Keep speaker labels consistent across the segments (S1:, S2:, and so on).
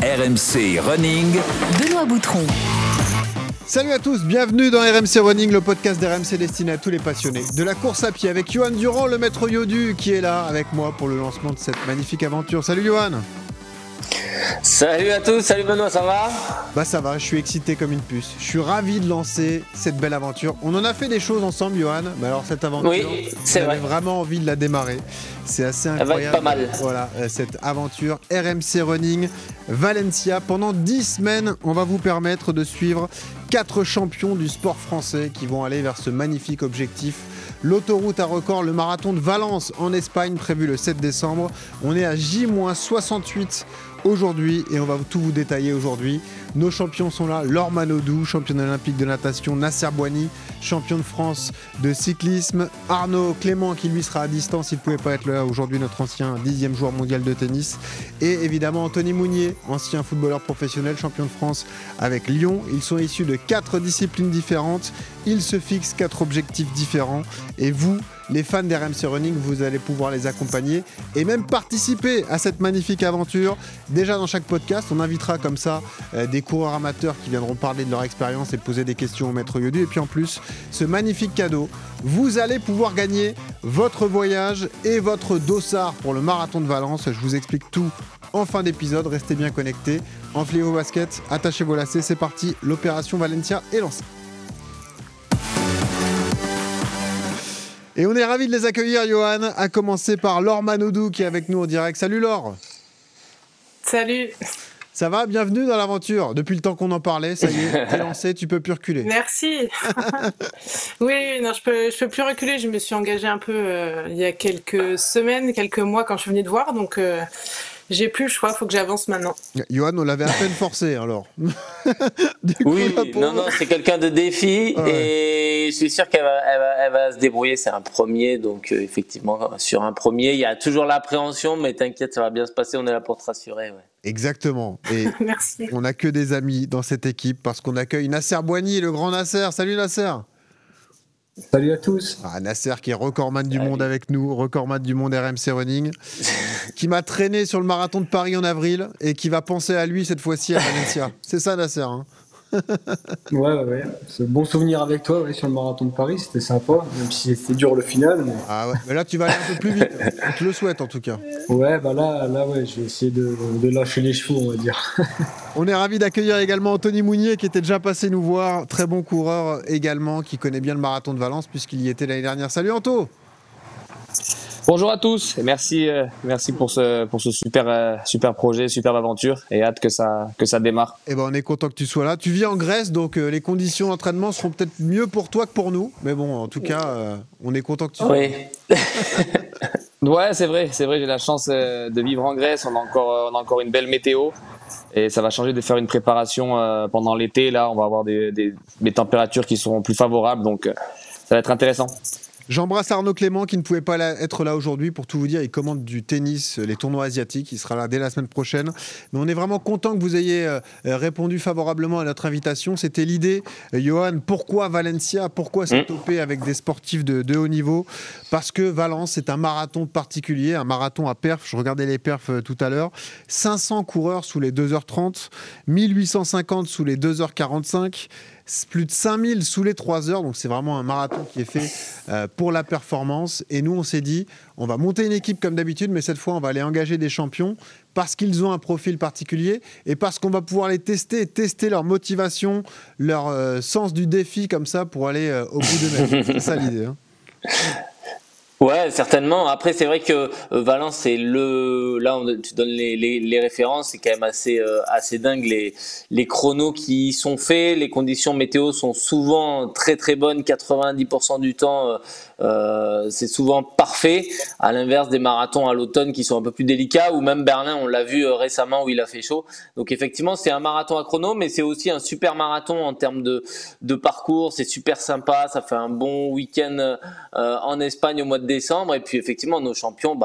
S1: RMC Running.
S2: Benoît Boutron.
S3: Salut à tous, bienvenue dans RMC Running, le podcast d'RMC destiné à tous les passionnés de la course à pied avec Johan Durand, le maître Yodu, qui est là avec moi pour le lancement de cette magnifique aventure. Salut Johan.
S4: Salut à tous, salut Benoît, ça va ?
S3: Bah ça va, je suis excité comme une puce. Je suis ravi de lancer cette belle aventure. On en a fait des choses ensemble, Johan. Mais alors cette aventure,
S4: oui, c'est vrai.
S3: J'avais vraiment envie de la démarrer. C'est assez incroyable.
S4: Elle va être pas mal.
S3: Voilà, cette aventure RMC Running Valencia. Pendant 10 semaines, on va vous permettre de suivre 4 champions du sport français qui vont aller vers ce magnifique objectif. L'autoroute à record, le marathon de Valence en Espagne, prévu le 7 décembre. On est à J-68 aujourd'hui et on va tout vous détailler aujourd'hui. Nos champions sont là, Laure Manodou, championne olympique de natation, Nasser Bouhanni, champion de France de cyclisme, Arnaud Clément qui lui sera à distance, il ne pouvait pas être là aujourd'hui, notre ancien 10e joueur mondial de tennis, et évidemment Anthony Mounier, ancien footballeur professionnel, champion de France avec Lyon. Ils sont issus de 4 disciplines différentes, ils se fixent 4 objectifs différents et vous, les fans d'RMC Running, vous allez pouvoir les accompagner et même participer à cette magnifique aventure. Déjà dans chaque podcast, on invitera comme ça des coureurs amateurs qui viendront parler de leur expérience et poser des questions au maître Yodu. Et puis en plus, ce magnifique cadeau, vous allez pouvoir gagner votre voyage et votre dossard pour le marathon de Valence. Je vous explique tout en fin d'épisode. Restez bien connectés. Enfilez vos baskets, attachez vos lacets. C'est parti, l'opération Valencia est lancée. Et on est ravis de les accueillir, Johan, à commencer par Laure Manodou qui est avec nous en direct. Salut Laure.
S5: Salut.
S3: Ça va ? Bienvenue dans l'aventure. Depuis le temps qu'on en parlait, ça y est, t'es lancé, tu peux plus reculer.
S5: Merci. Oui, non, je peux plus reculer. Je me suis engagée un peu il y a quelques semaines, quelques mois quand je suis venue te voir, donc j'ai plus le choix, il faut que j'avance maintenant.
S3: Johan, on l'avait à peine forcé alors.
S4: Oui, non, c'est quelqu'un de défi et je suis sûr qu'elle va se débrouiller. C'est un premier, donc effectivement, sur un premier, il y a toujours l'appréhension, mais t'inquiète, ça va bien se passer, on est là pour te rassurer. Ouais.
S3: Exactement. Et
S5: merci.
S3: On n'a que des amis dans cette équipe parce qu'on accueille Nasser Bouhanni, le grand Nasser. Salut Nasser.
S6: Salut à tous.
S3: Nasser qui est recordman du monde avec nous, recordman du monde RMC Running, qui m'a traîné sur le marathon de Paris en avril et qui va penser à lui cette fois-ci à Valencia. C'est ça Nasser, hein?
S6: Ouais. C'est un bon souvenir avec toi sur le marathon de Paris, c'était sympa, même si c'était dur le final. Mais...
S3: Ah ouais, mais là tu vas aller un peu plus vite, on te le souhaite en tout cas.
S6: Ouais, bah là je vais essayer de lâcher les chevaux, on va dire.
S3: On est ravis d'accueillir également Anthony Mounier qui était déjà passé nous voir, très bon coureur également, qui connaît bien le marathon de Valence puisqu'il y était l'année dernière. Salut Anto.
S7: Bonjour à tous et merci pour ce super projet, superbe aventure et hâte que ça démarre.
S3: Eh ben on est content que tu sois là. Tu vis en Grèce donc les conditions d'entraînement seront peut-être mieux pour toi que pour nous, mais bon en tout cas on est content que tu sois là.
S7: Ouais, c'est vrai, j'ai la chance de vivre en Grèce, on a encore une belle météo et ça va changer de faire une préparation pendant l'été. Là, on va avoir des températures qui seront plus favorables, donc ça va être intéressant.
S3: J'embrasse Arnaud Clément qui ne pouvait pas être là aujourd'hui. Pour tout vous dire, il commande du tennis, les tournois asiatiques. Il sera là dès la semaine prochaine. Mais on est vraiment content que vous ayez répondu favorablement à notre invitation. C'était l'idée. Johan, pourquoi Valencia ? Pourquoi se toper avec des sportifs de haut niveau ? Parce que Valence, c'est un marathon particulier, un marathon à perf. Je regardais les perfs tout à l'heure. 500 coureurs sous les 2h30, 1850 sous les 2h45. Plus de 5000 sous les 3 heures, donc c'est vraiment un marathon qui est fait pour la performance. Et nous, on s'est dit, on va monter une équipe comme d'habitude, mais cette fois, on va aller engager des champions parce qu'ils ont un profil particulier et parce qu'on va pouvoir les tester leur motivation, leur sens du défi comme ça pour aller au bout d'eux-mêmes. C'est ça l'idée. Hein.
S4: Ouais, certainement. Après, c'est vrai que Valence, c'est là, tu donnes les références, c'est quand même assez dingue les chronos qui sont faits. Les conditions météo sont souvent très très bonnes, 90% du temps, c'est souvent parfait. À l'inverse des marathons à l'automne qui sont un peu plus délicats, ou même Berlin, on l'a vu récemment où il a fait chaud. Donc effectivement, c'est un marathon à chrono, mais c'est aussi un super marathon en termes de parcours. C'est super sympa. Ça fait un bon week-end en Espagne au mois de décembre. Et puis effectivement, nos champions,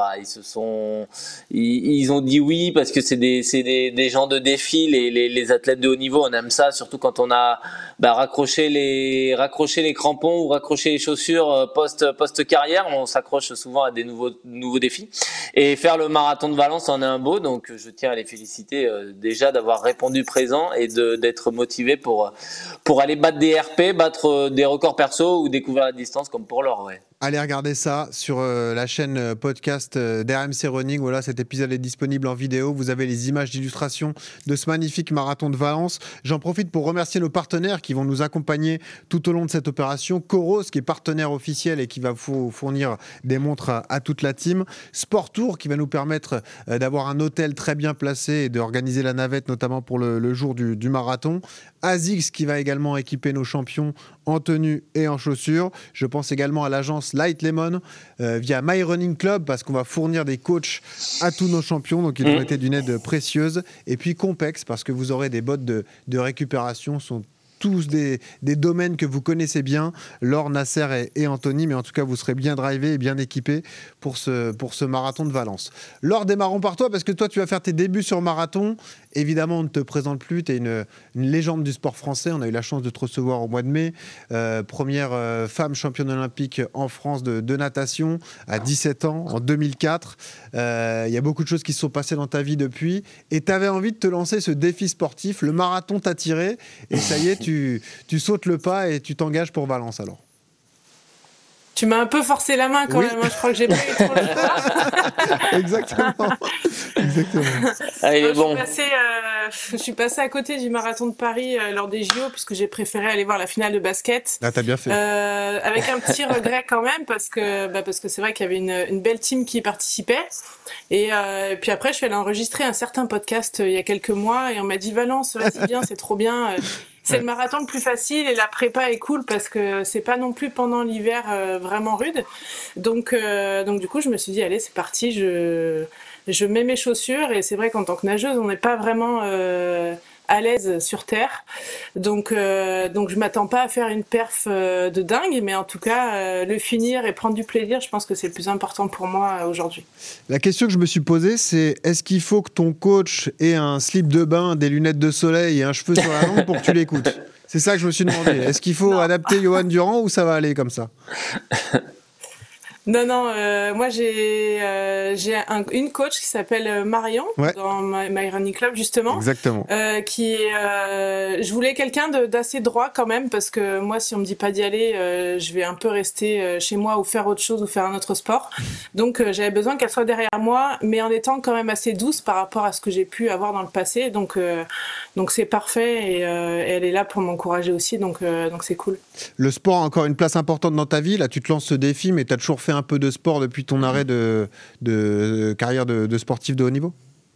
S4: ils ont dit oui parce que c'est des gens de défi, les athlètes de haut niveau. On aime ça, surtout quand on a raccroché les crampons ou raccroché les chaussures post carrière. On s'accroche souvent à des nouveaux défis. Et faire le marathon de Valence en est un beau. Donc je tiens à les féliciter déjà d'avoir répondu présent et d'être motivés pour aller battre des RP, battre des records perso ou découvrir la distance comme pour l'or. Ouais.
S3: Allez regarder ça sur la chaîne podcast d'RMC Running. Voilà, cet épisode est disponible en vidéo. Vous avez les images d'illustration de ce magnifique marathon de Valence. J'en profite pour remercier nos partenaires qui vont nous accompagner tout au long de cette opération. Coros, qui est partenaire officiel et qui va vous fournir des montres à toute la team. Sport Tour, qui va nous permettre d'avoir un hôtel très bien placé et d'organiser la navette, notamment pour le jour du marathon. ASICS, qui va également équiper nos champions en tenue et en chaussures. Je pense également à l'agence Light Lemon via My Running Club, parce qu'on va fournir des coachs à tous nos champions, donc ils ont été d'une aide précieuse. Et puis Compex, parce que vous aurez des bottes de récupération, sont tous des domaines que vous connaissez bien, Laure, Nasser et Anthony, mais en tout cas vous serez bien drivés et bien équipés pour ce marathon de Valence. Laure, démarrons par toi, parce que toi tu vas faire tes débuts sur marathon. Évidemment, on ne te présente plus, tu es une légende du sport français. On a eu la chance de te recevoir au mois de mai. Première femme championne olympique en France de natation à 17 ans, en 2004. Il y a beaucoup de choses qui se sont passées dans ta vie depuis. Et tu avais envie de te lancer ce défi sportif. Le marathon t'a tiré. Et ça y est, tu sautes le pas et tu t'engages pour Valence alors.
S5: Tu m'as un peu forcé la main quand même. Je crois que j'ai pas eu trop le choix.
S3: Exactement.
S4: Allez, bon.
S5: Je suis passée à côté du marathon de Paris lors des JO, puisque j'ai préféré aller voir la finale de basket.
S3: Ah, t'as bien fait.
S5: Avec un petit regret quand même, parce que c'est vrai qu'il y avait une belle team qui participait. Et puis après, je suis allée enregistrer un certain podcast il y a quelques mois, et on m'a dit Valence, vas-y bien, c'est trop bien. C'est le marathon le plus facile et la prépa est cool parce que c'est pas non plus pendant l'hiver vraiment rude. Donc du coup, je me suis dit allez, c'est parti, je mets mes chaussures. Et c'est vrai qu'en tant que nageuse, on n'est pas vraiment à l'aise sur terre. Donc je m'attends pas à faire une perf de dingue, mais en tout cas le finir et prendre du plaisir, je pense que c'est le plus important pour moi aujourd'hui.
S3: La question que je me suis posée, c'est est-ce qu'il faut que ton coach ait un slip de bain, des lunettes de soleil et un cheveu sur la langue pour que tu l'écoutes? C'est ça que je me suis demandé. Est-ce qu'il faut adapter Johan Durand ou ça va aller comme ça?
S5: Non, moi j'ai une coach qui s'appelle Marion, dans My Running Club justement.
S3: Exactement.
S5: Je voulais quelqu'un d'assez droit quand même, parce que moi si on me dit pas d'y aller, je vais un peu rester chez moi ou faire autre chose ou faire un autre sport. Donc j'avais besoin qu'elle soit derrière moi, mais en étant quand même assez douce par rapport à ce que j'ai pu avoir dans le passé. Donc c'est parfait, et elle est là pour m'encourager aussi, donc c'est cool.
S3: Le sport a encore une place importante dans ta vie. Là, tu te lances ce défi, mais tu as toujours fait un peu de sport depuis ton arrêt de carrière de sportif de haut niveau?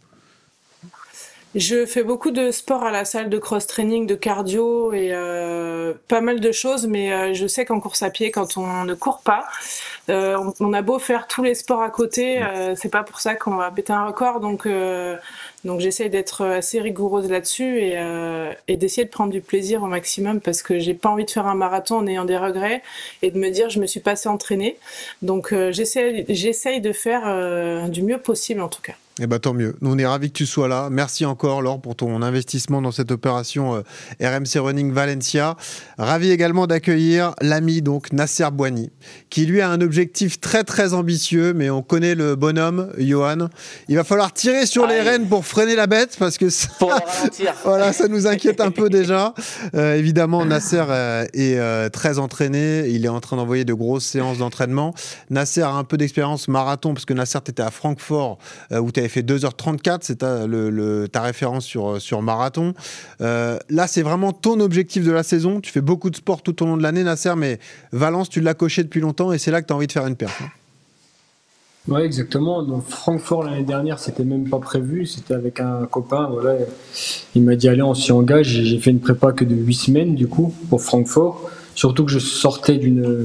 S5: Je fais beaucoup de sport à la salle de cross-training, de cardio et pas mal de choses, mais je sais qu'en course à pied, quand on ne court pas, on a beau faire tous les sports à côté, c'est pas pour ça qu'on va péter un record, donc j'essaye d'être assez rigoureuse là-dessus et d'essayer de prendre du plaisir au maximum, parce que j'ai pas envie de faire un marathon en ayant des regrets et de me dire je me suis pas assez entraînée. Donc j'essaye de faire du mieux possible en tout cas.
S3: Eh ben, tant mieux. Nous, on est ravis que tu sois là. Merci encore, Laure, pour ton investissement dans cette opération RMC Running Valencia. Ravi également d'accueillir l'ami donc Nasser Bouhanni, qui lui a un objectif très très ambitieux, mais on connaît le bonhomme, Johan. Il va falloir tirer sur les rênes pour freiner la bête, parce que ça,
S4: pour ralentir.
S3: Voilà, ça nous inquiète un peu déjà. Évidemment, Nasser est très entraîné. Il est en train d'envoyer de grosses séances d'entraînement. Nasser a un peu d'expérience marathon, parce que Nasser, tu étais à Francfort, où tu avais fait 2h34, c'est ta référence sur marathon. Là, c'est vraiment ton objectif de la saison. Tu fais beaucoup de sport tout au long de l'année, Nasser, mais Valence, tu l'as coché depuis longtemps et c'est là que tu as envie de faire une perf.
S6: Oui, exactement. Donc, Francfort, l'année dernière, c'était même pas prévu. C'était avec un copain. Voilà. Il m'a dit, allez, on s'y engage. J'ai fait une prépa que de 8 semaines, du coup, pour Francfort. Surtout que je sortais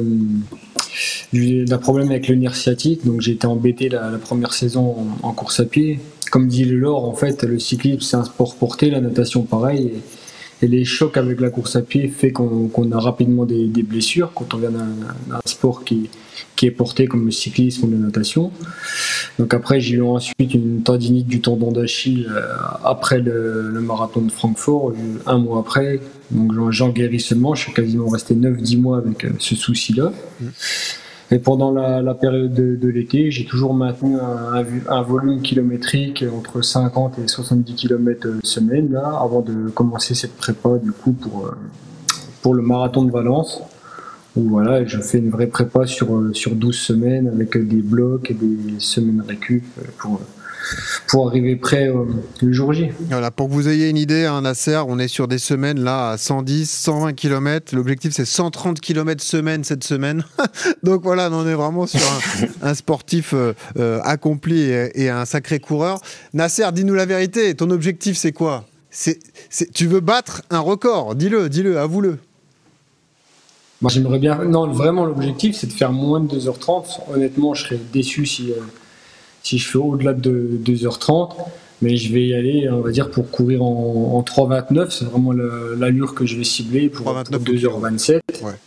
S6: d'un problème avec le nerf sciatique, donc j'ai été embêté la première saison en course à pied. Comme dit Laure, en fait, le cyclisme c'est un sport porté, la natation pareil, Et les chocs avec la course à pied fait qu'on a rapidement des blessures quand on vient d'un sport qui est porté comme le cyclisme ou la natation. Donc après, j'ai eu ensuite une tendinite du tendon d'Achille après le marathon de Francfort, un mois après. Donc j'en guéris seulement, je suis quasiment resté 9-10 mois avec ce souci-là. Et pendant la période de l'été, j'ai toujours maintenu un volume kilométrique entre 50 et 70 km semaine, là, avant de commencer cette prépa du coup pour le marathon de Valence. Où voilà, je fais une vraie prépa sur 12 semaines avec des blocs et des semaines récup pour arriver prêt le jour J.
S3: Voilà, pour que vous ayez une idée, hein, Nasser, on est sur des semaines là à 110, 120 km. L'objectif, c'est 130 km semaine cette semaine. Donc voilà, on est vraiment sur un sportif accompli et un sacré coureur. Nasser, dis-nous la vérité. Ton objectif, c'est quoi ? Tu veux battre un record ? Dis-le, avoue-le.
S6: Moi, j'aimerais bien. Non, vraiment, l'objectif, c'est de faire moins de 2h30. Honnêtement, je serais déçu si je fais au-delà de 2h30. Mais je vais y aller, on va dire, pour courir en 3h29. C'est vraiment l'allure que je vais cibler pour 2h27.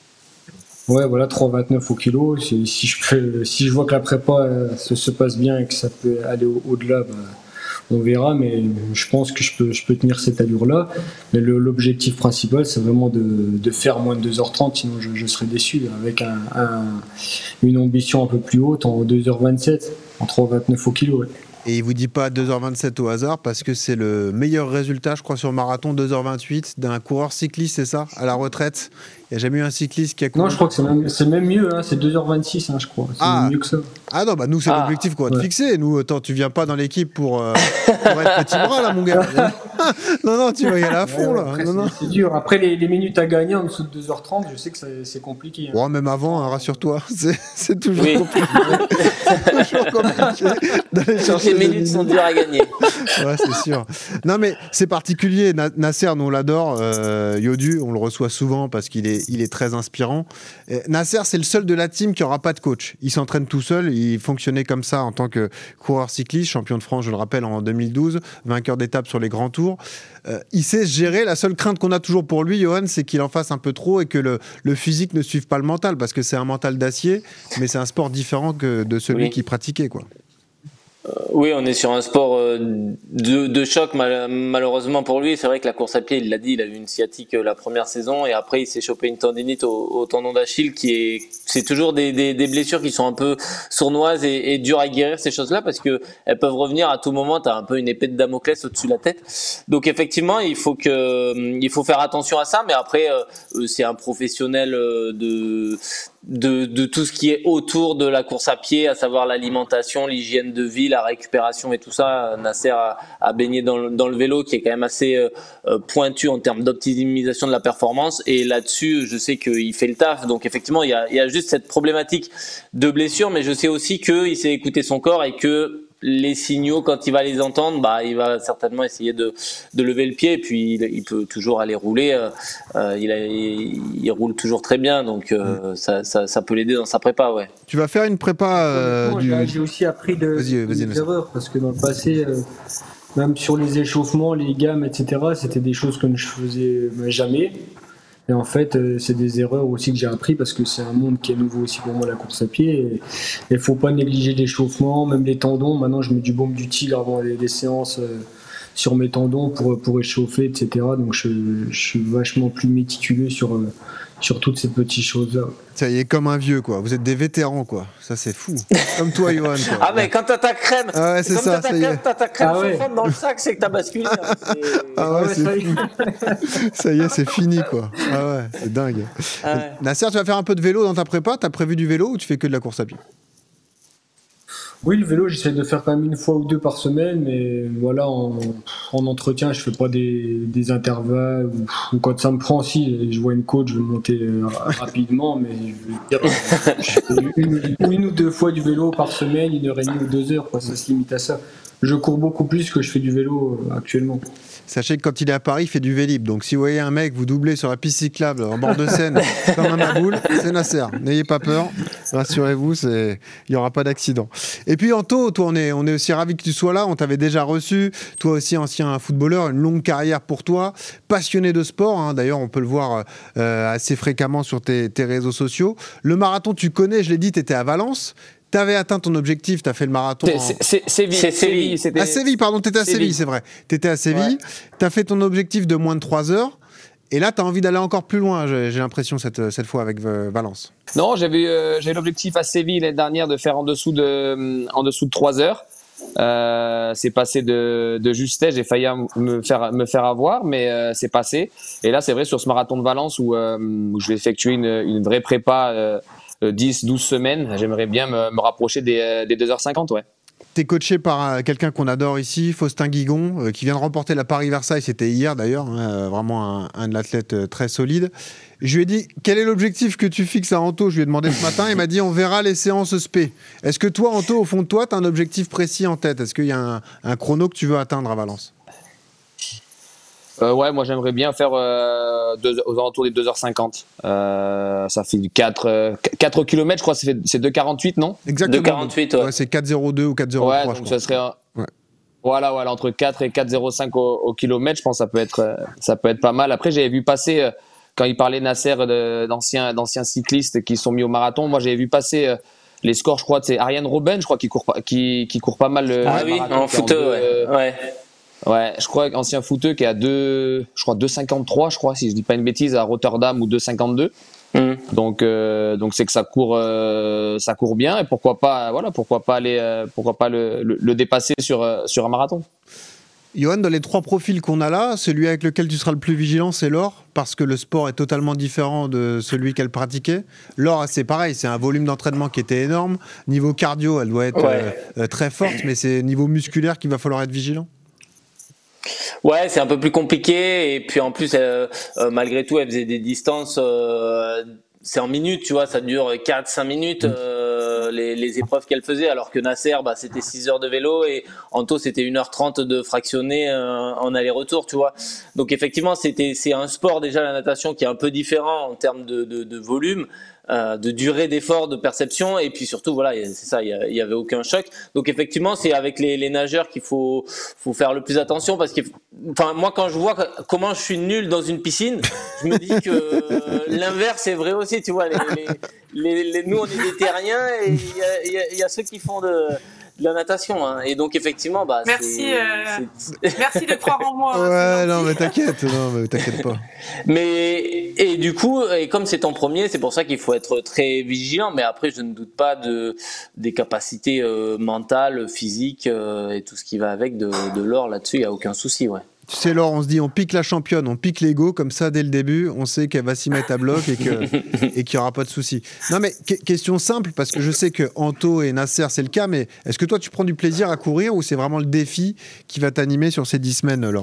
S6: Ouais, voilà, 3h29 au kilo. Si je vois que la prépa se passe bien et que ça peut aller au-delà, on verra, mais je pense que je peux tenir cette allure-là. Mais l'objectif principal, c'est vraiment de faire moins de 2h30, sinon je serais déçu. Avec une ambition un peu plus haute en 2h27, en 3h29 au kilo. Ouais.
S3: Et il vous dit pas 2h27 au hasard, parce que c'est le meilleur résultat, je crois, sur marathon, 2h28, d'un coureur cycliste, c'est ça, à la retraite. Il n'y a jamais eu un cycliste qui a couru.
S6: Non, je crois que c'est même mieux, hein, c'est 2h26, hein, je crois. C'est même mieux que ça.
S3: Ah non, nous, c'est l'objectif qu'on va te fixer. Nous, attends, tu viens pas dans l'équipe pour être petit bras, là, mon gars. non, tu vas y aller à fond, là.
S6: Après, c'est dur. Après, les minutes à gagner en dessous de 2h30, je sais que c'est compliqué. Hein.
S3: Bon, même avant, hein, rassure-toi, c'est toujours compliqué. C'est toujours compliqué d'aller chercher.
S4: Les minutes sont dures à gagner.
S3: Ouais, c'est sûr. Non, mais c'est particulier. Nasser, nous, on l'adore. Yodu, on le reçoit souvent parce qu'il est très inspirant. Nasser, c'est le seul de la team qui n'aura pas de coach. Il s'entraîne tout seul. Il fonctionnait comme ça en tant que coureur cycliste, champion de France, je le rappelle, en 2012, vainqueur d'étape sur les grands tours. Il sait se gérer. La seule crainte qu'on a toujours pour lui, Johan, c'est qu'il en fasse un peu trop et que le physique ne suive pas le mental, parce que c'est un mental d'acier, mais c'est un sport différent que de celui qu'il pratiquait, quoi.
S4: Oui, on est sur un sport de choc, malheureusement pour lui. C'est vrai que la course à pied, il l'a dit, il a eu une sciatique la première saison et après il s'est chopé une tendinite au tendon d'Achille c'est toujours des blessures qui sont un peu sournoises et dures à guérir, ces choses-là, parce que elles peuvent revenir à tout moment. T'as un peu une épée de Damoclès au-dessus de la tête. Donc effectivement, il faut faire attention à ça, mais après c'est un professionnel de tout ce qui est autour de la course à pied, à savoir l'alimentation, l'hygiène de vie, la récupération et tout ça. Nasser a baigné dans le vélo, qui est quand même assez pointu en termes d'optimisation de la performance, et là-dessus je sais qu'il fait le taf. Donc effectivement il y a juste cette problématique de blessure, mais je sais aussi qu'il sait écouter son corps et que les signaux, quand il va les entendre, il va certainement essayer de lever le pied, et puis il peut toujours aller rouler. Il roule toujours très bien, donc ça peut l'aider dans sa prépa, ouais.
S3: Tu vas faire une prépa
S6: J'ai aussi appris des erreurs, parce que dans le passé, même sur les échauffements, les gammes, etc., c'était des choses que je faisais jamais. Et en fait, c'est des erreurs aussi que j'ai appris, parce que c'est un monde qui est nouveau aussi pour moi, la course à pied. Et il ne faut pas négliger l'échauffement, même les tendons. Maintenant, je mets du baume du tigre avant les séances sur mes tendons pour échauffer, etc. Donc je suis vachement plus méticuleux sur toutes ces petites choses-là.
S3: Ça y est, comme un vieux, quoi. Vous êtes des vétérans, quoi. Ça, c'est fou. Comme toi, Johan, quoi.
S4: Ah, mais quand t'as ta crème,
S3: ouais, c'est ça,
S4: t'as ta crème chauffante dans le sac, c'est que t'as basculé.
S3: Ça y est, c'est fini, quoi. Ah ouais, c'est dingue. Ah ouais. Nasser, tu vas faire un peu de vélo dans ta prépa? T'as prévu du vélo ou tu fais que de la course à pied?
S6: Oui, le vélo, j'essaie de faire quand même 1 fois ou 2 par semaine, mais voilà, en entretien, je fais pas des intervalles, ou quand ça me prend, si je vois une côte, je vais monter rapidement, mais je fais 1 ou 2 fois du vélo par semaine, 1h30 ou 2 heures, quoi, ça se limite à ça. je cours beaucoup plus que je fais du vélo actuellement.
S3: Sachez que quand il est à Paris, il fait du Vélib. Donc si vous voyez un mec vous doubler sur la piste cyclable en bord de Seine comme un maboule, c'est Nasser. N'ayez pas peur, rassurez-vous, il n'y aura pas d'accident. Et puis Anto, toi on est aussi ravis que tu sois là, on t'avait déjà reçu, toi aussi ancien footballeur, une longue carrière pour toi, passionné de sport, hein. D'ailleurs on peut le voir assez fréquemment sur tes réseaux sociaux. Le marathon tu connais, je l'ai dit, tu étais à Valence. Tu avais atteint ton objectif, tu as fait le marathon.
S7: C'est Séville.
S3: À Séville, pardon, tu étais à Séville, c'est vrai. Tu étais à Séville, tu as fait ton objectif de moins de 3 heures, et là, tu as envie d'aller encore plus loin, j'ai l'impression, cette fois avec Valence.
S7: Non, j'ai l'objectif à Séville l'année dernière de faire en dessous de 3 heures. C'est passé de justesse, j'ai failli me faire avoir, mais c'est passé. Et là, c'est vrai, sur ce marathon de Valence où je vais effectuer une vraie prépa 10-12 semaines, j'aimerais bien me rapprocher des 2h50, ouais.
S3: T'es coaché par quelqu'un qu'on adore ici, Faustin Guigon, qui vient de remporter la Paris-Versailles, c'était hier d'ailleurs, hein, vraiment un athlète très solide. Je lui ai dit, quel est l'objectif que tu fixes à Anto ? Je lui ai demandé ce matin, il m'a dit, on verra les séances spé. Est-ce que toi, Anto, au fond de toi, tu as un objectif précis en tête ? Est-ce qu'il y a un chrono que tu veux atteindre à Valence ?
S7: Ouais, moi j'aimerais bien faire aux alentours des 2h50. Ça fait 4 km, je crois, c'est 2h48, non ?
S3: Exactement.
S4: 2h48, ouais.
S3: Ouais, c'est 4h02 ou 4h03.
S7: Ouais, donc ça serait voilà, entre 4 et 4h05 au kilomètre, je pense que ça peut être pas mal. Après, j'avais vu passer, quand il parlait Nasser d'anciens cyclistes qui sont mis au marathon, moi j'avais vu passer les scores, je crois, c'est Ariane Robben, je crois, qui court pas mal le marathon.
S4: En footeux, ouais.
S7: Ouais, je crois ancien footeux qui est à 2,53, je crois, si je dis pas une bêtise, à Rotterdam, ou 2,52. Donc c'est que ça court bien, et pourquoi pas le dépasser sur un marathon.
S3: Johan, dans les 3 profils qu'on a là, celui avec lequel tu seras le plus vigilant, c'est Laure, parce que le sport est totalement différent de celui qu'elle pratiquait. Laure, c'est pareil, c'est un volume d'entraînement qui était énorme. Niveau cardio, elle doit être très forte, mais c'est niveau musculaire qu'il va falloir être vigilant.
S4: Ouais, c'est un peu plus compliqué, et puis en plus malgré tout elle faisait des distances, c'est en minutes, tu vois, ça dure 4-5 minutes les épreuves qu'elle faisait, alors que Nasser c'était 6 heures de vélo, et Anto c'était 1h30 de fractionné en aller-retour, tu vois. Donc effectivement c'est un sport déjà, la natation, qui est un peu différent en termes de volume, de durée d'effort, de perception, et puis surtout voilà, c'est ça, il y avait aucun choc. Donc effectivement c'est avec les nageurs qu'il faut faire le plus attention, parce que moi quand je vois comment je suis nul dans une piscine, je me dis que l'inverse est vrai aussi, tu vois. Nous on est des terriens, et il y a ceux qui font de la natation, hein. Et donc effectivement
S5: merci de croire en moi.
S3: Ouais, non mais t'inquiète pas.
S4: Et du coup, et comme c'est ton premier, c'est pour ça qu'il faut être très vigilant. Mais après, je ne doute pas des capacités mentales, physiques, et tout ce qui va avec de Laure là-dessus. Il n'y a aucun souci, ouais.
S3: Tu sais, Laure, on se dit, on pique la championne, on pique l'ego, comme ça, dès le début, on sait qu'elle va s'y mettre à bloc et qu'il n'y aura pas de souci. Non, mais question simple, parce que je sais que Anto et Nasser, c'est le cas, mais est-ce que toi, tu prends du plaisir à courir, ou c'est vraiment le défi qui va t'animer sur ces 10 semaines, Laure ?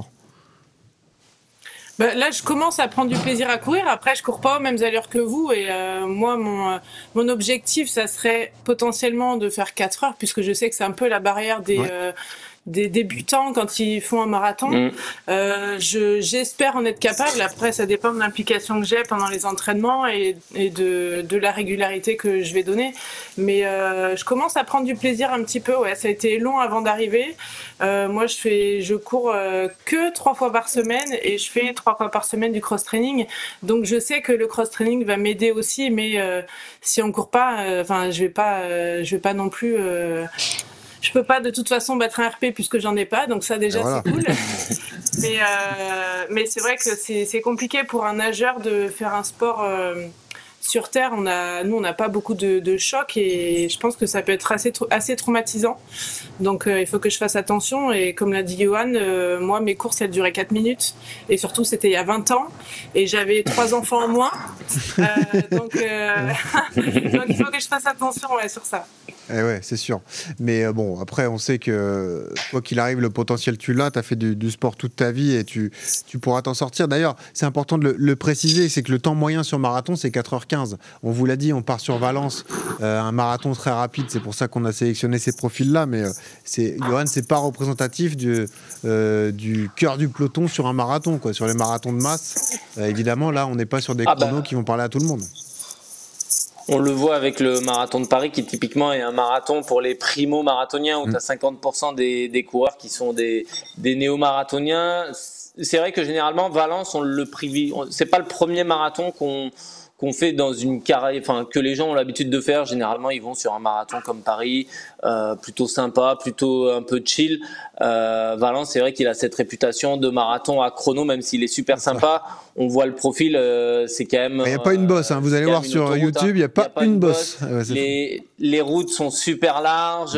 S5: Là, je commence à prendre du plaisir à courir. Après, je cours pas aux mêmes allures que vous. Et moi, mon objectif, ça serait potentiellement de faire 4 heures, puisque je sais que c'est un peu la barrière des débutants quand ils font un marathon. J'espère en être capable. Après, ça dépend de l'implication que j'ai pendant les entraînements et de la régularité que je vais donner. Mais je commence à prendre du plaisir un petit peu. Ouais, ça a été long avant d'arriver. Moi, je cours que 3 fois par semaine, et je fais 3 fois par semaine du cross-training. Donc, je sais que le cross-training va m'aider aussi. Mais si on court pas, je vais pas non plus. Je peux pas de toute façon battre un RP puisque j'en ai pas, donc ça déjà voilà. C'est cool. Mais c'est vrai que c'est compliqué pour un nageur de faire un sport sur terre. On n'a pas beaucoup de chocs, et je pense que ça peut être assez traumatisant. Donc il faut que je fasse attention, et comme l'a dit Johan, moi mes courses elles duraient 4 minutes, et surtout c'était il y a 20 ans et j'avais 3 enfants en moins. Donc il faut que je fasse attention sur ça.
S3: Eh ouais, c'est sûr. Mais bon, après, on sait que quoi qu'il arrive, le potentiel, tu l'as. Tu as fait du sport toute ta vie et tu pourras t'en sortir. D'ailleurs, c'est important de le préciser, c'est que le temps moyen sur marathon, c'est 4h15. On vous l'a dit, on part sur Valence, un marathon très rapide. C'est pour ça qu'on a sélectionné ces profils-là. Mais Johan, c'est pas représentatif du cœur du peloton sur un marathon, quoi. Sur les marathons de masse, évidemment, là, on n'est pas sur des chronos qui vont parler à tout le monde.
S4: On le voit avec le marathon de Paris qui typiquement est un marathon pour les primo-marathoniens où tu as 50% des coureurs qui sont des néo-marathoniens. C'est vrai que généralement Valence, c'est pas le premier marathon qu'on fait dans une carrière, enfin que les gens ont l'habitude de faire. Généralement, ils vont sur un marathon comme Paris, plutôt sympa, plutôt un peu chill. Valence, c'est vrai qu'il a cette réputation de marathon à chrono, même s'il est super sympa. On voit le profil, c'est quand même.
S3: Il n'y a pas une bosse, hein. Vous allez voir sur YouTube, il n'y a pas une bosse.
S4: Les routes sont super larges.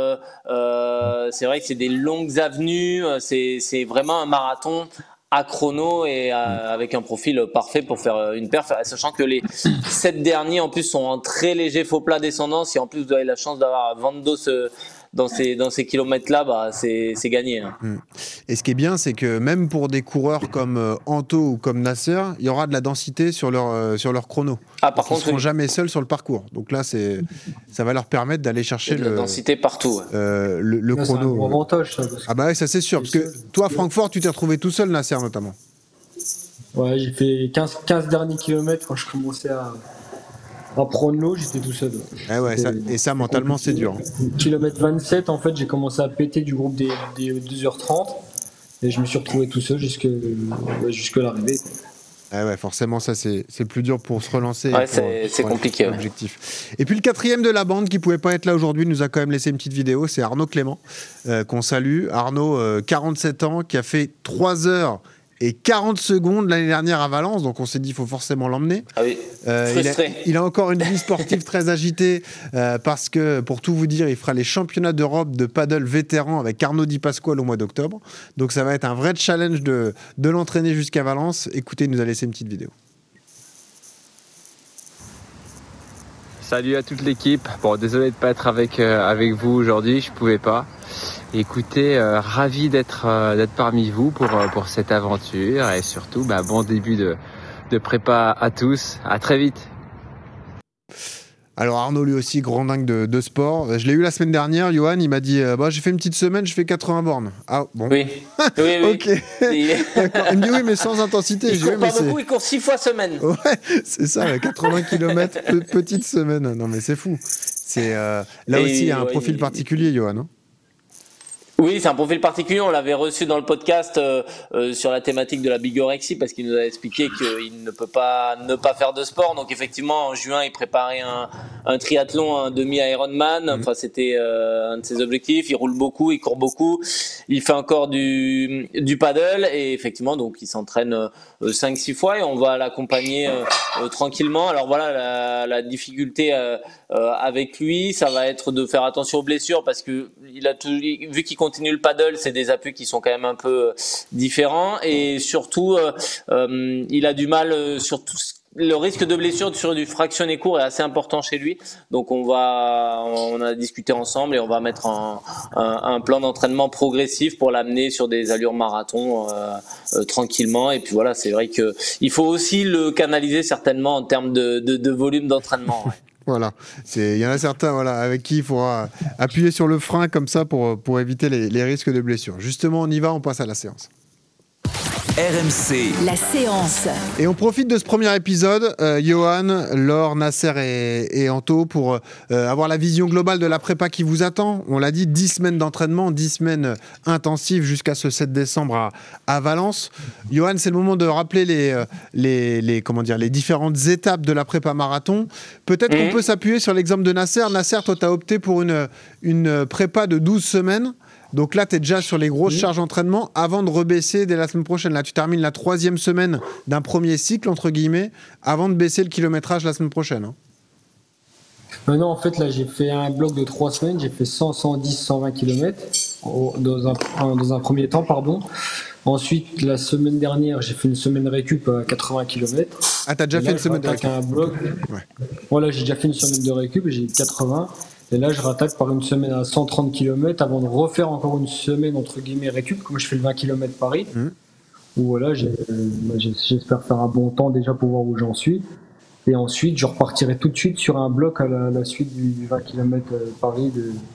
S4: C'est vrai que c'est des longues avenues. C'est vraiment un marathon à chrono et avec un profil parfait pour faire une perf, sachant que les 7 derniers en plus sont en très léger faux plat descendant. Si en plus vous avez la chance d'avoir Vandos dans ces kilomètres-là, c'est gagné. Hein.
S3: Et ce qui est bien, c'est que même pour des coureurs comme Anto ou comme Nasser, il y aura de la densité sur leur chrono.
S4: Par contre,
S3: ils ne seront jamais seuls sur le parcours. Donc là, ça va leur permettre d'aller chercher
S4: la densité partout.
S3: Le chrono. C'est un
S6: gros avantage, ça.
S3: Ça c'est sûr. Parce que toi, à Francfort, tu t'es retrouvé tout seul, Nasser, notamment.
S6: Ouais, j'ai fait 15 derniers kilomètres quand je commençais à prendre l'eau, j'étais tout seul.
S3: Et ça, mentalement, c'est dur.
S6: Kilomètre 27, en fait, j'ai commencé à péter du groupe des 2h30 et je me suis retrouvé tout seul jusque l'arrivée.
S3: Forcément, ça, c'est plus dur pour se relancer.
S4: C'est compliqué.
S3: Objectif. Et puis, le 4e de la bande, qui ne pouvait pas être là aujourd'hui, nous a quand même laissé une petite vidéo. C'est Arnaud Clément, qu'on salue. Arnaud, 47 ans, qui a fait 3h et 40 secondes l'année dernière à Valence, donc on s'est dit qu'il faut forcément l'emmener.
S4: Ah oui,
S3: il a encore une vie sportive très agitée parce que, pour tout vous dire, il fera les championnats d'Europe de paddle vétéran avec Arnaud Di Pasquale au mois d'octobre. Donc ça va être un vrai challenge de l'entraîner jusqu'à Valence. Écoutez, il nous a laissé une petite vidéo.
S1: Salut à toute l'équipe. Bon, désolé de ne pas être avec vous aujourd'hui, je ne pouvais pas. Écoutez, ravi d'être parmi vous pour cette aventure et surtout bon début de prépa à tous. À très vite.
S3: Alors Arnaud, lui aussi, grand dingue de sport. Je l'ai eu la semaine dernière, Johan, il m'a dit j'ai fait une petite semaine, je fais 80 bornes. Ah bon.
S4: Oui.
S3: Ok. D'accord. Il me dit oui, mais sans intensité.
S4: Il court pas beaucoup, il court 6 fois semaine.
S3: Ouais, c'est ça, 80 km, petite semaine. Non mais c'est fou. Là aussi, il y a un profil particulier, Johan. Hein.
S4: Oui, c'est un profil particulier. On l'avait reçu dans le podcast sur la thématique de la bigorexie parce qu'il nous a expliqué qu'il ne peut pas ne pas faire de sport. Donc effectivement, en juin, il préparait un triathlon, un demi-Ironman. Enfin, c'était un de ses objectifs. Il roule beaucoup, il court beaucoup. Il fait encore du paddle et effectivement, donc il s'entraîne 5-6 fois et on va l'accompagner tranquillement. Alors voilà, la difficulté avec lui, ça va être de faire attention aux blessures parce que vu qu'il continue le paddle, c'est des appuis qui sont quand même un peu différents et surtout il a du mal sur tout le risque de blessure sur du fractionné court est assez important chez lui, donc on a discuté ensemble et on va mettre un plan d'entraînement progressif pour l'amener sur des allures marathon tranquillement. Et puis voilà, c'est vrai que il faut aussi le canaliser certainement en termes de volume d'entraînement. Ouais.
S3: Voilà, il y en a certains avec qui il faudra appuyer sur le frein comme ça pour éviter les risques de blessure. Justement, on y va, on passe à la séance.
S2: RMC.
S8: La séance.
S3: Et on profite de ce premier épisode, Johan, Laure, Nasser et Anto, pour avoir la vision globale de la prépa qui vous attend. On l'a dit, 10 semaines d'entraînement, 10 semaines intensives jusqu'à ce 7 décembre à Valence. Johan, c'est le moment de rappeler les différentes étapes de la prépa marathon. Peut-être qu'on peut s'appuyer sur l'exemple de Nasser. Nasser, toi, tu as opté pour une prépa de 12 semaines. Donc là, tu es déjà sur les grosses charges d'entraînement avant de rebaisser dès la semaine prochaine. Là, tu termines la 3e semaine d'un premier cycle, entre guillemets, avant de baisser le kilométrage la semaine prochaine. Hein.
S6: Non, en fait, là, j'ai fait un bloc de 3 semaines. J'ai fait 100, 110, 120 km dans un premier temps, pardon. Ensuite, la semaine dernière, j'ai fait une semaine récup à 80 km.
S3: Ah, t'as déjà fait une semaine de récup.
S6: Un bloc. Ouais. Voilà, j'ai déjà fait une semaine de récup et j'ai 80. Et là, je rattaque par une semaine à 130 km avant de refaire encore une semaine, entre guillemets, récup, comme je fais le 20 km Paris. Où voilà, j'espère faire un bon temps déjà pour voir où j'en suis. Et ensuite, je repartirai tout de suite sur un bloc à la suite du 20 km Paris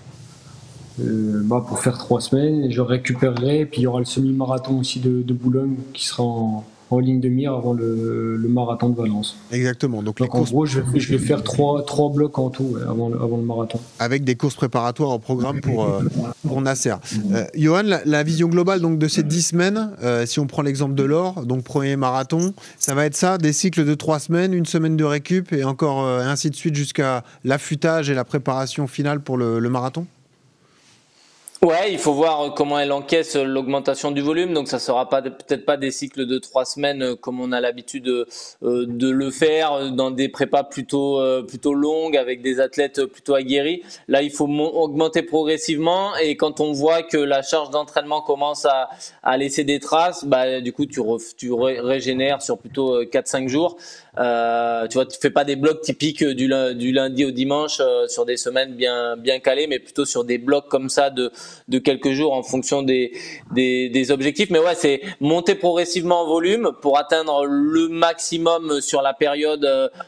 S6: pour faire 3 semaines. Et je récupérerai. Et puis il y aura le semi-marathon aussi de Boulogne qui sera en ligne de mire avant le marathon de Valence.
S3: Exactement. Donc
S6: en gros, je vais faire 3 blocs en tout avant le marathon.
S3: Avec des courses préparatoires au programme pour Nasser. Johan, la vision globale donc, de ces 10 semaines, si on prend l'exemple de l'Or, donc premier marathon, ça va être ça, des cycles de 3 semaines, une semaine de récup et encore ainsi de suite jusqu'à l'affûtage et la préparation finale pour le marathon?
S4: Ouais, il faut voir comment elle encaisse l'augmentation du volume. Donc ça sera peut-être pas des cycles de 3 semaines comme on a l'habitude de le faire dans des prépas plutôt longues avec des athlètes plutôt aguerris. Là, il faut augmenter progressivement et quand on voit que la charge d'entraînement commence à laisser des traces, du coup tu régénères sur plutôt 4-5 jours. Tu vois, tu fais pas des blocs typiques du lundi au dimanche sur des semaines bien calées, mais plutôt sur des blocs comme ça de quelques jours en fonction des objectifs. Mais ouais, c'est monter progressivement en volume pour atteindre le maximum sur la période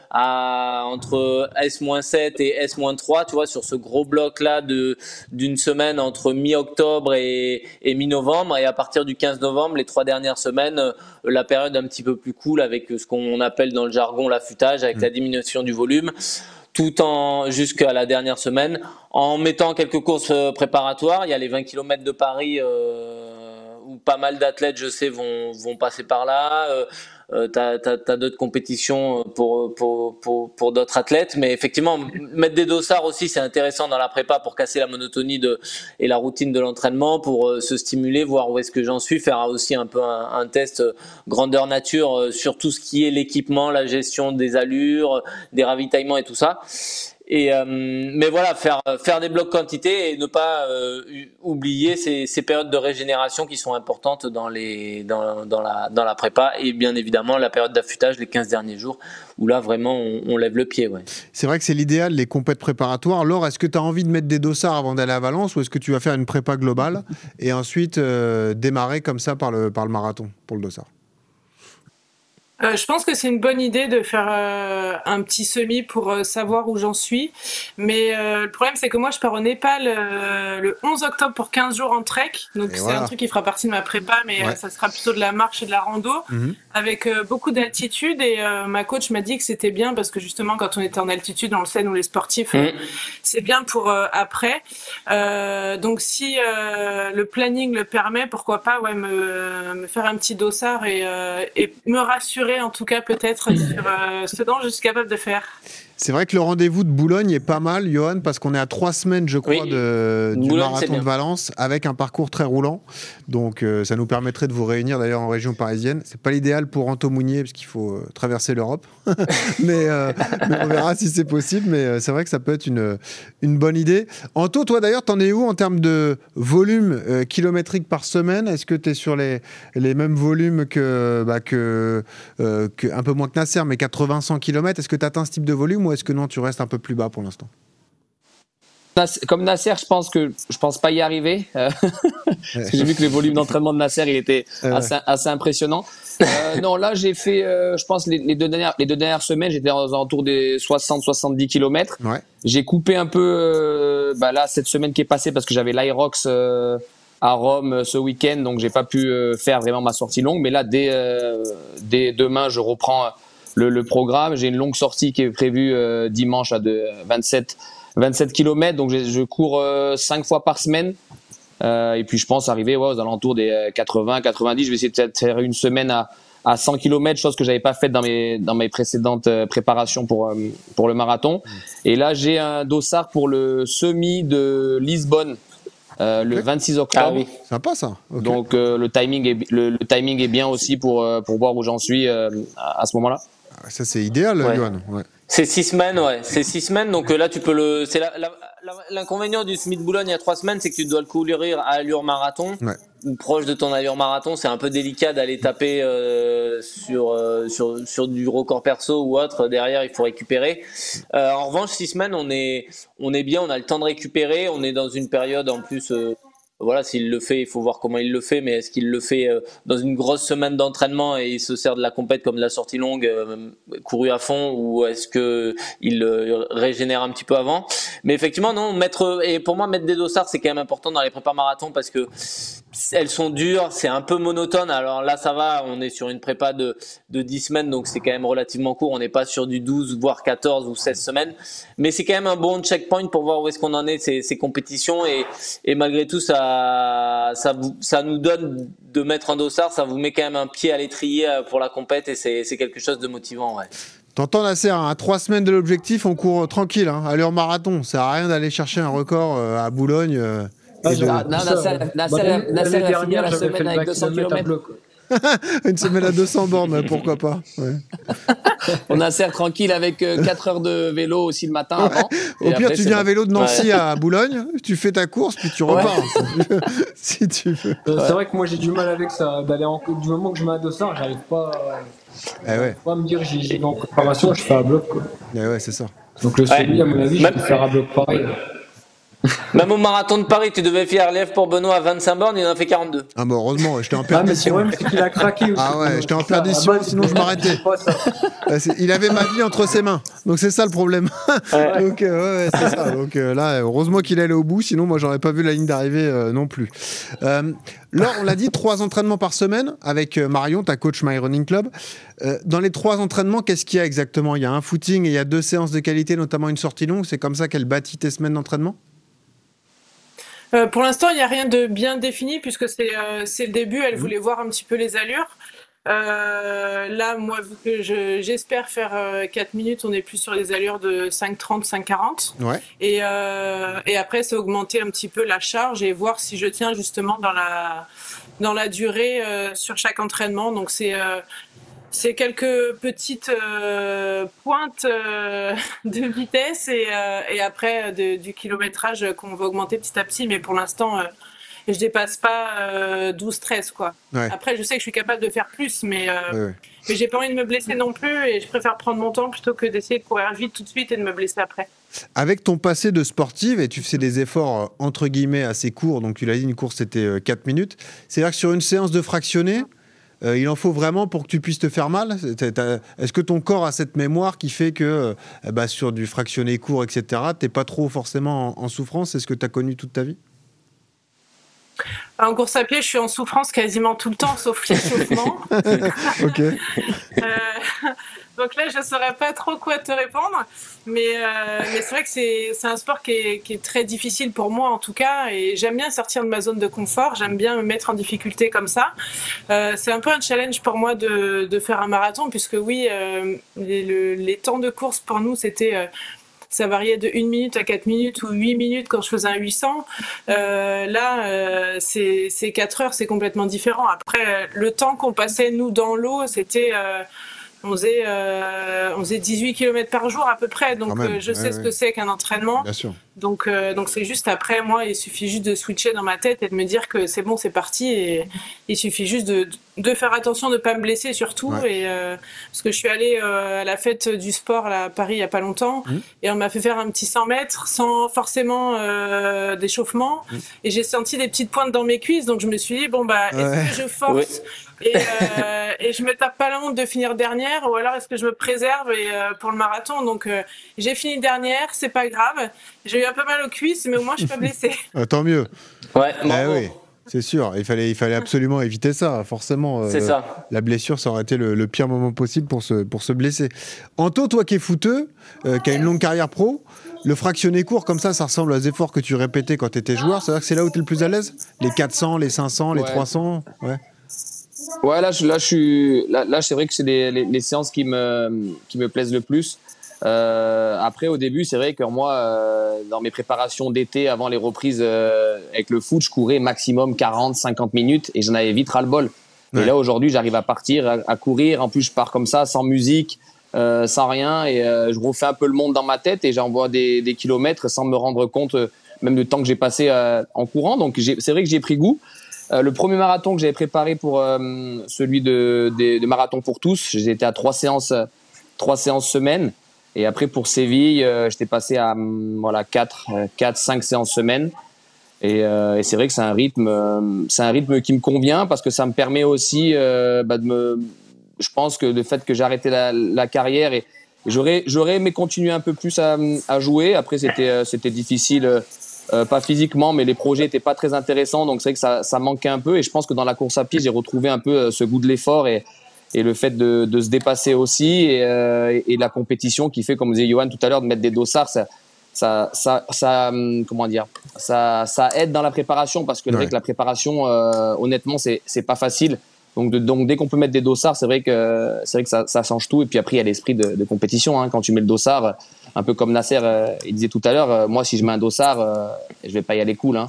S4: entre S-7 et S-3, tu vois, sur ce gros bloc là d'une semaine entre mi-octobre et mi-novembre, et à partir du 15 novembre, les 3 dernières semaines, la période un petit peu plus cool avec ce qu'on appelle dans le jargon l'affûtage, avec la diminution du volume, tout en jusqu'à la dernière semaine, en mettant quelques courses préparatoires. Il y a les 20 km de Paris où pas mal d'athlètes, je sais, vont passer par là. T'as d'autres compétitions pour d'autres athlètes, mais effectivement mettre des dossards aussi, c'est intéressant dans la prépa pour casser la monotonie et la routine de l'entraînement, pour se stimuler, voir où est-ce que j'en suis, faire aussi un peu un test grandeur nature sur tout ce qui est l'équipement, la gestion des allures, des ravitaillements et tout ça. Mais voilà, faire des blocs quantité et ne pas oublier ces périodes de régénération qui sont importantes dans la prépa, et bien évidemment la période d'affûtage, les 15 derniers jours où là vraiment on lève le pied. Ouais.
S3: C'est vrai que c'est l'idéal, les compètes préparatoires. Laure, est-ce que tu as envie de mettre des dossards avant d'aller à Valence, ou est-ce que tu vas faire une prépa globale et ensuite démarrer comme ça par le marathon pour le dossard?
S5: Je pense que c'est une bonne idée de faire un petit semi pour savoir où j'en suis. Mais le problème, c'est que moi, je pars au Népal le 11 octobre pour 15 jours en trek. Donc, c'est un truc qui fera partie de ma prépa, mais ça sera plutôt de la marche et de la rando, avec beaucoup d'altitude. Et ma coach m'a dit que c'était bien parce que justement, quand on était en altitude, on le sait, nous les sportifs, c'est bien pour après. Donc, si le planning le permet, pourquoi pas me faire un petit dossard et me rassurer en tout cas peut-être sur ce dont je suis capable de faire.
S3: C'est vrai que le rendez-vous de Boulogne est pas mal, Johan, parce qu'on est à 3 semaines, je crois, du marathon de Valence, avec un parcours très roulant. Donc, ça nous permettrait de vous réunir d'ailleurs en région parisienne. C'est pas l'idéal pour Anto Mounier, parce qu'il faut traverser l'Europe. mais on verra si c'est possible. Mais c'est vrai que ça peut être une bonne idée. Anto, toi d'ailleurs, t'en es où en termes de volume kilométrique par semaine? Est-ce que tu es sur les mêmes volumes que un peu moins que Nasser, mais 80-100 km? Est-ce que tu atteins ce type de volume, ou est-ce que non, tu restes un peu plus bas pour l'instant?
S7: Comme Nasser, je pense pas y arriver. Parce que j'ai vu que le volume d'entraînement de Nasser, il était assez impressionnant. Non, là, j'ai fait, je pense, les deux dernières semaines, j'étais aux alentours des 60-70 km. Ouais. J'ai coupé un peu, là, cette semaine qui est passée, parce que j'avais l'Irox à Rome ce week-end, donc j'ai pas pu faire vraiment ma sortie longue. Mais là, dès demain, je reprends le programme. J'ai une longue sortie qui est prévue dimanche à 27 km, donc je cours 5 fois par semaine. Et puis je pense arriver aux alentours des 80-90. Je vais essayer de faire une semaine à 100 km, chose que j'avais pas faite dans mes précédentes préparations pour le marathon. Et là, j'ai un dossard pour le semi de Lisbonne. Le 26 octobre. Ah oui.
S3: Sympa ça. Okay.
S7: Donc le timing est bien aussi pour voir où j'en suis à ce moment-là.
S3: Ça c'est idéal, Johan. Ouais.
S4: C'est 6 semaines, ouais. C'est 6 semaines, donc là tu peux c'est l'inconvénient du semi de Boulogne il y a 3 semaines, c'est que tu dois le courir à allure marathon. Ouais. ou proche de ton allure marathon, c'est un peu délicat d'aller taper sur du record perso ou autre. Derrière, il faut récupérer. En revanche, 6 semaines, on est bien, on a le temps de récupérer. On est dans une période en plus. Voilà, s'il le fait, il faut voir comment il le fait, mais est-ce qu'il le fait dans une grosse semaine d'entraînement et il se sert de la compète comme de la sortie longue courue à fond, ou est-ce que il régénère un petit peu avant? Mais effectivement, non, et pour moi, mettre des dossards, c'est quand même important dans les prépas marathons parce que elles sont dures, c'est un peu monotone. Alors là, ça va, on est sur une prépa de 10 semaines, donc c'est quand même relativement court. On n'est pas sur du 12, voire 14 ou 16 semaines. Mais c'est quand même un bon checkpoint pour voir où est-ce qu'on en est de ces compétitions. Et malgré tout, ça nous donne de mettre un dossard, ça vous met quand même un pied à l'étrier pour la compète et c'est quelque chose de motivant, ouais.
S3: T'entends Nasser, à 3 semaines de l'objectif, on court tranquille, à l'heure marathon. Ça sert à rien d'aller chercher un record à Boulogne.
S7: Nasser a fini la semaine avec 200 km.
S3: Une semaine à 200 bornes, pourquoi pas. Ouais.
S7: On a serre tranquille avec 4 heures de vélo aussi le matin avant.
S3: Au pire, tu viens à vélo de Nancy à Boulogne, tu fais ta course, puis tu repars. Si tu veux.
S6: C'est vrai que moi j'ai du mal avec ça, du moment que je mets un dossard, j'arrive pas à me dire j'y vais en préparation, je fais un bloc.
S3: Ouais, c'est ça.
S6: Donc le semi, à mon avis, je peux faire un bloc pareil.
S4: Même au marathon de Paris, tu devais faire l'EF pour Benoît à 25 bornes, il en a fait 42.
S3: Ah bah heureusement, j'étais en perdition.
S6: Ah mais c'est qu'il a craqué aussi.
S3: Ah ouais, j'étais en perdition, sinon je m'arrêtais. Il avait ma vie entre ses mains, donc c'est ça le problème.
S4: Ouais.
S3: Donc c'est ça. Donc là, heureusement qu'il allait au bout, sinon moi j'aurais pas vu la ligne d'arrivée non plus. Laure, on l'a dit, 3 entraînements par semaine avec Marion, ta coach My Running Club. Dans les 3 entraînements, qu'est-ce qu'il y a exactement? Il y a un footing et il y a 2 séances de qualité, notamment une sortie longue. C'est comme ça qu'elle bâtit tes semaines d'entraînement?
S5: Pour l'instant, il n'y a rien de bien défini puisque c'est le début. Elle voulait voir un petit peu les allures. Là, moi, vu que j'espère faire 4 minutes, on est plus sur les allures de 5,30, 5,40. Ouais. Et après, c'est augmenter un petit peu la charge et voir si je tiens justement dans la durée sur chaque entraînement. Donc, c'est quelques petites pointes de vitesse et après du kilométrage qu'on va augmenter petit à petit. Mais pour l'instant, je dépasse pas 12-13 quoi. Ouais. Après, je sais que je suis capable de faire plus, mais j'ai pas envie de me blesser non plus et je préfère prendre mon temps plutôt que d'essayer de courir vite tout de suite et de me blesser après.
S3: Avec ton passé de sportive, et tu fais des efforts entre guillemets assez courts, donc tu l'as dit, une course c'était 4 minutes. C'est-à-dire que sur une séance de fractionné, il en faut vraiment pour que tu puisses te faire mal? Est-ce que ton corps a cette mémoire qui fait que sur du fractionné court, etc., t'es pas trop forcément en souffrance? C'est ce que tu as connu toute ta vie?
S5: En course à pied, je suis en souffrance quasiment tout le temps, sauf l'échauffement.
S3: Ok.
S5: Donc là, je ne saurais pas trop quoi te répondre, mais c'est vrai que c'est un sport qui est très difficile pour moi en tout cas, et j'aime bien sortir de ma zone de confort, j'aime bien me mettre en difficulté comme ça. C'est un peu un challenge pour moi de faire un marathon, puisque oui, les temps de course pour nous, c'était... ça variait de 1 minute à 4 minutes ou 8 minutes quand je faisais un 800. Là, c'est 4 heures, c'est complètement différent. Après, le temps qu'on passait, nous, dans l'eau, c'était... on faisait 18 km par jour à peu près. Donc, je sais ce que c'est qu'un entraînement. Bien sûr. Donc c'est juste après, moi, il suffit juste de switcher dans ma tête et de me dire que c'est bon, c'est parti. Et il suffit juste de faire attention de ne pas me blesser surtout. Ouais. Parce que je suis allée à la fête du sport à Paris il n'y a pas longtemps. Et on m'a fait faire un petit 100 mètres sans forcément d'échauffement. Et j'ai senti des petites pointes dans mes cuisses. Donc je me suis dit, est-ce que je force et je me tape pas la honte de finir dernière, ou alors est-ce que je me préserve pour le marathon? Donc j'ai fini dernière, c'est pas grave. J'ai eu un peu mal aux cuisses, mais au moins je suis pas blessée.
S3: Tant mieux.
S4: Ouais.
S3: Oui. C'est sûr, il fallait absolument éviter ça, forcément.
S4: C'est ça.
S3: La blessure, ça aurait été le pire moment possible pour se blesser. Anto, toi qui es footeux, qui a une longue carrière pro, le fractionné court comme ça ressemble aux efforts que tu répétais quand tu étais joueur. C'est-à-dire que c'est là où tu es le plus à l'aise? Les 400, les 500, les 300?
S7: Ouais, là c'est vrai que c'est les séances qui me plaisent le plus. Après, au début, c'est vrai que moi, dans mes préparations d'été, avant les reprises avec le foot, je courais maximum 40-50 minutes et j'en avais vite ras-le-bol. Et là, aujourd'hui, j'arrive à partir, à courir. En plus, je pars comme ça, sans musique, sans rien. Et je refais un peu le monde dans ma tête et j'envoie des kilomètres sans me rendre compte même du temps que j'ai passé en courant. Donc, c'est vrai que j'ai pris goût. Le premier marathon que j'avais préparé pour celui de marathon pour tous, j'étais à 3 séances semaine. Et après pour Séville, j'étais passé à 4-5 séances semaine. Et c'est vrai que c'est un rythme qui me convient parce que ça me permet aussi je pense que le fait que j'ai arrêté la carrière et j'aurais aimé continuer un peu plus à jouer. Après c'était difficile, pas physiquement, mais les projets étaient pas très intéressants, donc c'est vrai que ça manquait un peu. Et je pense que dans la course à pied, j'ai retrouvé un peu ce goût de l'effort et le fait de se dépasser aussi et la compétition qui fait, comme disait Johan tout à l'heure, de mettre des dossards, ça aide dans la préparation parce que c'est vrai que la préparation, honnêtement, c'est pas facile. Donc dès qu'on peut mettre des dossards, c'est vrai que ça change tout. Et puis après, il y a l'esprit de compétition. Hein. Quand tu mets le dossard, un peu comme Nasser, il disait tout à l'heure, moi, si je mets un dossard, je vais pas y aller cool. Hein.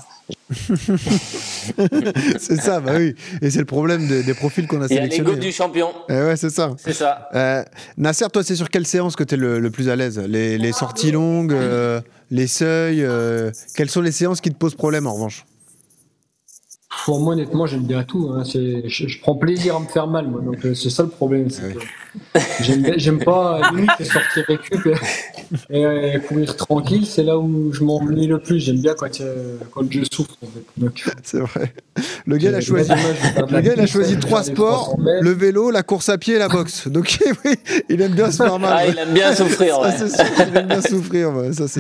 S3: C'est ça, bah oui. Et c'est le problème des profils qu'on a sélectionnés.
S4: Il y a l'ego du champion.
S3: Ouais, c'est ça.
S4: C'est ça.
S3: Nasser, toi, c'est sur quelle séance que tu es le plus à l'aise ? Les sorties longues, les seuils quelles sont les séances qui te posent problème, en revanche ?
S6: Pour moi, honnêtement, j'aime bien tout. Hein. Je prends plaisir à me faire mal, moi. Donc, c'est ça le problème. J'aime pas limite sortir récup et courir tranquille. C'est là où je m'ennuie le plus. J'aime bien quand je souffre. En fait. Donc,
S3: c'est vrai. Le gars, il a choisi 3 sports, le vélo, la course à pied et la boxe. Donc, oui, il aime bien se faire mal.
S4: Ah, il aime bien souffrir.
S3: Ça, c'est sûr, il aime bien souffrir. Ouais. Ça, c'est...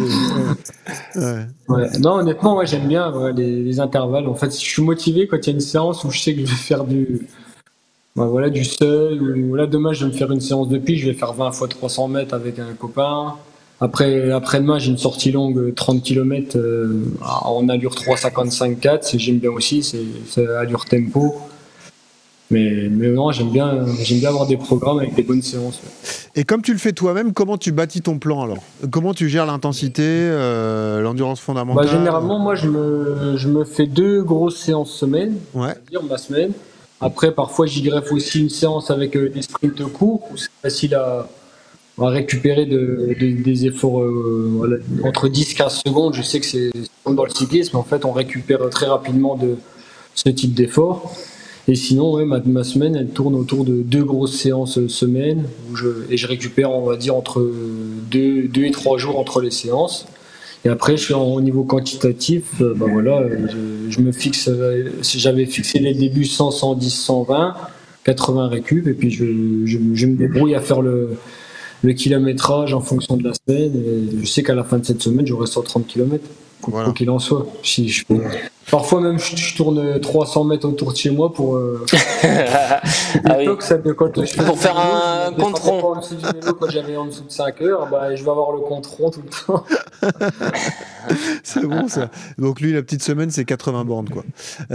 S6: Ouais. Non, honnêtement, j'aime bien les intervalles. En fait, si je suis motivé quand il y a une séance où je sais que je vais faire du seuil, ou là demain je vais me faire une séance de piste, je vais faire 20 x 300 mètres avec un copain. Après-demain, j'ai une sortie longue 30 km en allure 3,55-4. J'aime bien aussi, c'est allure tempo. Mais non, j'aime bien avoir des programmes avec des bonnes séances. Ouais.
S3: Et comme tu le fais toi-même, comment tu bâtis ton plan alors ? Comment tu gères l'intensité, l'endurance fondamentale ?
S6: Généralement, moi, je me fais 2 grosses séances semaine, on va dire ma semaine. Après, parfois, j'y greffe aussi une séance avec des sprints courts où c'est facile à récupérer des efforts entre 10-15 secondes. Je sais que c'est comme dans le cyclisme, mais en fait, on récupère très rapidement de ce type d'effort. Et sinon, ma semaine, elle tourne autour de 2 grosses séances semaine et je récupère, on va dire, entre 2 et 3 jours entre les séances. Et après, je suis au niveau quantitatif, je me fixe, j'avais fixé les débuts 100, 110, 120, 80 récup, et puis je me débrouille à faire le kilométrage en fonction de la semaine. Et je sais qu'à la fin de cette semaine, j'aurai 130 km. Quoi qu'il en soit. Parfois même, je tourne 300 mètres autour de chez moi pour
S4: pour faire un compte rond.
S6: Quand j'avais en dessous de 5 heures, je vais avoir le compte rond tout le temps.
S3: C'est bon ça. Donc lui, la petite semaine, c'est 80 bornes quoi.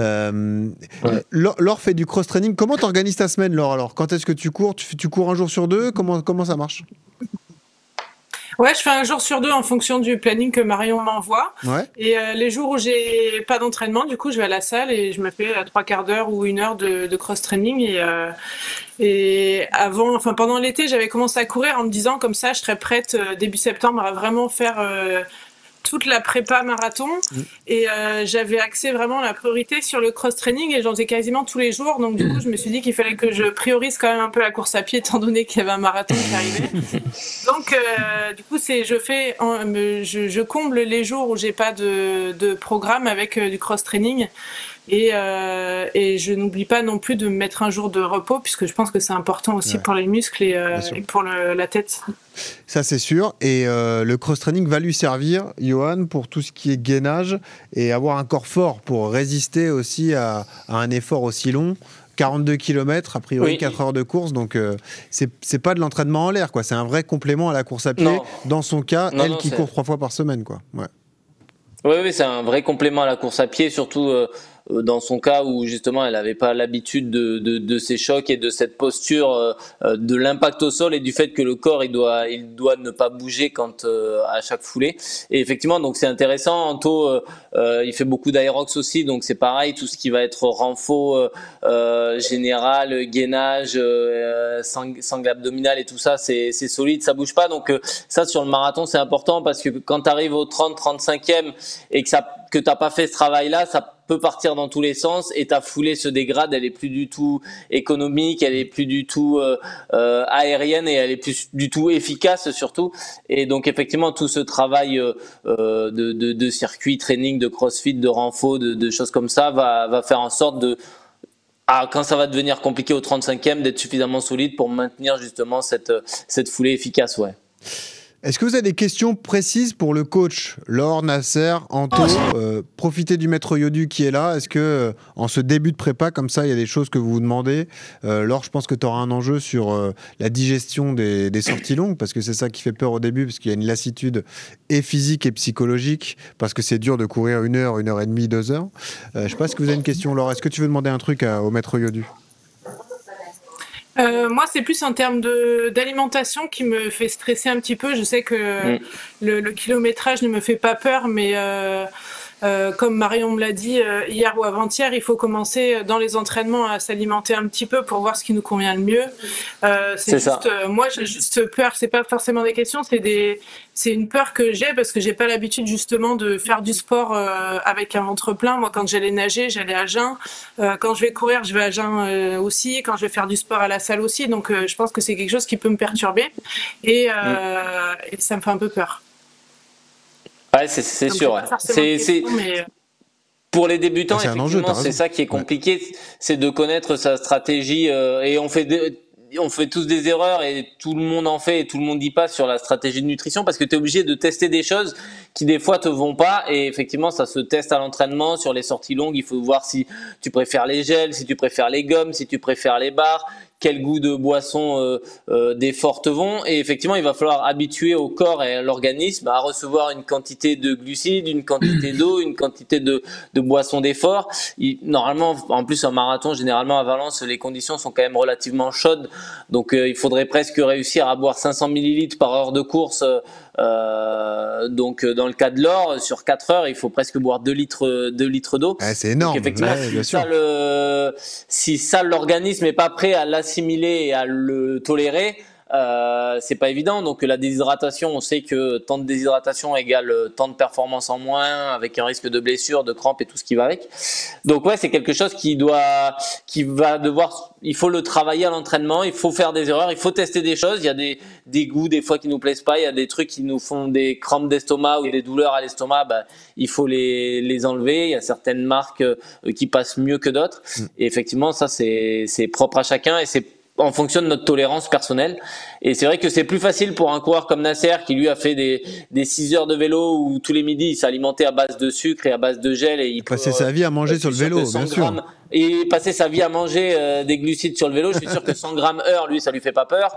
S3: Laure fait du cross-training. Comment t'organises ta semaine, Laure, alors ? Quand est-ce que tu cours ? Tu cours un jour sur 2 ? Comment ça marche ?
S5: Ouais, je fais un jour sur 2 en fonction du planning que Marion m'envoie. Ouais. Et les jours où j'ai pas d'entraînement, du coup, je vais à la salle et je me fais 3 quarts d'heure ou 1 heure de cross-training. Et pendant l'été, j'avais commencé à courir en me disant comme ça, je serais prête début septembre à vraiment faire toute la prépa marathon. Et j'avais axé vraiment la priorité sur le cross-training et j'en faisais quasiment tous les jours. Donc du coup, je me suis dit qu'il fallait que je priorise quand même un peu la course à pied étant donné qu'il y avait un marathon qui arrivait. Donc du coup, je comble les jours où j'ai pas de programme avec du cross-training. Et je n'oublie pas non plus de me mettre un jour de repos puisque je pense que c'est important aussi pour les muscles et pour la tête.
S3: Ça, c'est sûr. Et le cross-training va lui servir, Johan, pour tout ce qui est gainage et avoir un corps fort pour résister aussi à un effort aussi long. 42 km, a priori 4 heures de course, donc c'est pas de l'entraînement en l'air, quoi. C'est un vrai complément à la course à pied. Non. Dans son cas, qui court 3 fois par semaine, quoi. Ouais.
S4: Oui, c'est un vrai complément à la course à pied, surtout dans son cas où justement elle n'avait pas l'habitude de ces chocs et de cette posture, de l'impact au sol et du fait que le corps il doit ne pas bouger quand à chaque foulée. Et effectivement, donc c'est intéressant. Anto, il fait beaucoup d'aérox aussi, donc c'est pareil, tout ce qui va être renfort général, gainage, sangle abdominal et tout ça, c'est solide, ça bouge pas. Donc ça sur le marathon c'est important parce que quand tu arrives au 30-35e et que t'as pas fait ce travail-là, ça peut partir dans tous les sens et ta foulée se dégrade, elle est plus du tout économique, elle est plus du tout aérienne et elle est plus du tout efficace surtout. Et donc effectivement tout ce travail de circuit, training, de crossfit, de renfo, de choses comme ça va faire en sorte quand ça va devenir compliqué au 35e, d'être suffisamment solide pour maintenir justement cette foulée efficace, ouais.
S3: Est-ce que vous avez des questions précises pour le coach Laure, Nasser, Anto, profitez du maître Yodu qui est là. Est-ce que en ce début de prépa, comme ça, il y a des choses que vous vous demandez? Laure, je pense que tu auras un enjeu sur la digestion des sorties longues, parce que c'est ça qui fait peur au début, parce qu'il y a une lassitude et physique et psychologique, parce que c'est dur de courir 1 heure, 1 heure et demie, 2 heures. Je ne sais pas si vous avez une question, Laure. Est-ce que tu veux demander un truc au maître Yodu?
S5: Moi, c'est plus en termes d'alimentation qui me fait stresser un petit peu. Je sais que le kilométrage ne me fait pas peur, mais comme Marion me l'a dit hier ou avant-hier, il faut commencer dans les entraînements à s'alimenter un petit peu pour voir ce qui nous convient le mieux. C'est juste, moi, j'ai juste peur. C'est pas forcément des questions, c'est une peur que j'ai parce que j'ai pas l'habitude justement de faire du sport avec un ventre plein. Moi, quand j'allais nager, j'allais à jeun. Quand je vais courir, je vais à jeun aussi. Quand je vais faire du sport à la salle aussi. Donc, je pense que c'est quelque chose qui peut me perturber et ça me fait un peu peur.
S4: Ouais, c'est sûr. Ouais. Pour les débutants, effectivement, c'est ça qui est compliqué, c'est de connaître sa stratégie. Et on fait tous des erreurs et tout le monde en fait et tout le monde y passe sur la stratégie de nutrition parce que tu es obligé de tester des choses qui des fois te vont pas et effectivement ça se teste à l'entraînement. Sur les sorties longues, il faut voir si tu préfères les gels, si tu préfères les gommes, si tu préfères les barres, quel goût de boisson d'effort te vont et effectivement il va falloir habituer au corps et à l'organisme à recevoir une quantité de glucides, une quantité d'eau, une quantité de boissons d'effort. Normalement, en plus en marathon, généralement à Valence, les conditions sont quand même relativement chaudes, donc il faudrait presque réussir à boire 500 millilitres par heure de course. Donc dans le cas de l'or, sur 4 heures, il faut presque boire 2 litres d'eau.
S3: C'est énorme.
S4: Donc, effectivement, si ça l'organisme n'est pas prêt à l'assimiler et à le tolérer, c'est pas évident. Donc la déshydratation, on sait que temps de déshydratation égale temps de performance en moins, avec un risque de blessure, de crampes et tout ce qui va avec. Donc ouais, c'est quelque chose il faut le travailler à l'entraînement, il faut faire des erreurs, il faut tester des choses. Il y a des goûts des fois qui nous plaisent pas, il y a des trucs qui nous font des crampes d'estomac ou des douleurs à l'estomac, il faut les enlever. Il y a certaines marques qui passent mieux que d'autres. Et effectivement, ça c'est propre à chacun et c'est en fonction de notre tolérance personnelle. Et c'est vrai que c'est plus facile pour un coureur comme Nasser qui lui a fait des 6 heures de vélo où tous les midis il s'alimentait à base de sucre et à base de gel et il
S3: passait sa vie à manger sur le vélo, bien sûr.
S4: Et passer sa vie à manger des glucides sur le vélo, je suis sûr que 100 grammes heure, lui, ça lui fait pas peur.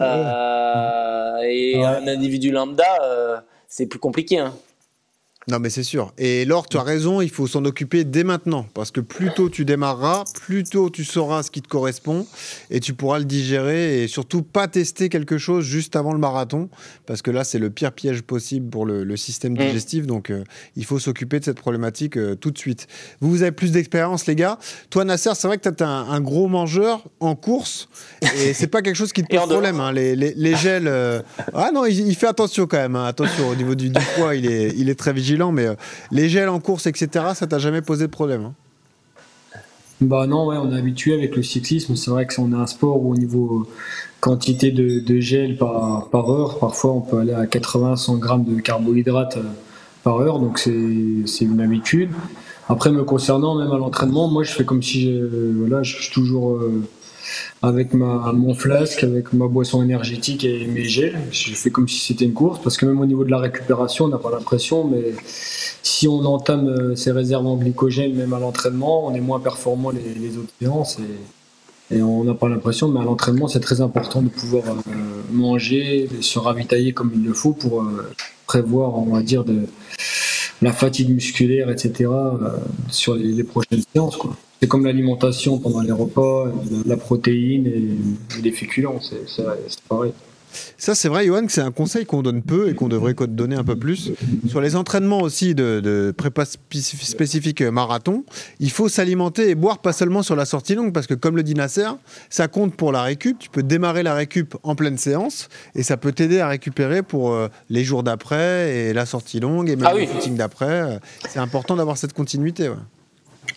S4: Et un individu lambda, c'est plus compliqué, hein.
S3: Non mais c'est sûr. Et Laure, tu as raison, il faut s'en occuper dès maintenant. Parce que plus tôt tu démarreras, plus tôt tu sauras ce qui te correspond et tu pourras le digérer et surtout pas tester quelque chose juste avant le marathon. Parce que là, c'est le pire piège possible pour le système digestif. Donc il faut s'occuper de cette problématique tout de suite. Vous avez plus d'expérience, les gars. Toi, Nasser, c'est vrai que tu es un gros mangeur en course et c'est pas quelque chose qui te pose problème. Hein. Les gels... Ah non, il fait attention quand même. Hein. Attention, au niveau du poids, il est très vigilant. Mais les gels en course, etc., ça t'a jamais posé de problème, hein?
S6: Bah non, ouais, on est habitué avec le cyclisme. C'est vrai que on a un sport où au niveau quantité de gel par heure, parfois on peut aller à 80-100 grammes de carbohydrates par heure, donc c'est une habitude. Après, me concernant, même à l'entraînement, moi je fais comme si je suis toujours avec mon flasque, avec ma boisson énergétique et mes gels. Je fais comme si c'était une course, parce que même au niveau de la récupération, on n'a pas l'impression, mais si on entame ses réserves en glycogène, même à l'entraînement, on est moins performant les autres séances et on n'a pas l'impression, mais à l'entraînement, c'est très important de pouvoir manger, se ravitailler comme il le faut pour prévoir, on va dire, de la fatigue musculaire, etc., sur les prochaines séances, quoi. C'est comme l'alimentation pendant les repas, la protéine et les féculents, c'est pareil.
S3: Ça, c'est vrai, Johan, que c'est un conseil qu'on donne peu et qu'on devrait donner un peu plus. Sur les entraînements aussi de prépa spécifique marathon, il faut s'alimenter et boire pas seulement sur la sortie longue, parce que comme le dit Nasser, ça compte pour la récup. Tu peux démarrer la récup en pleine séance et ça peut t'aider à récupérer pour les jours d'après et la sortie longue et même le footing d'après. C'est important d'avoir cette continuité. Ouais.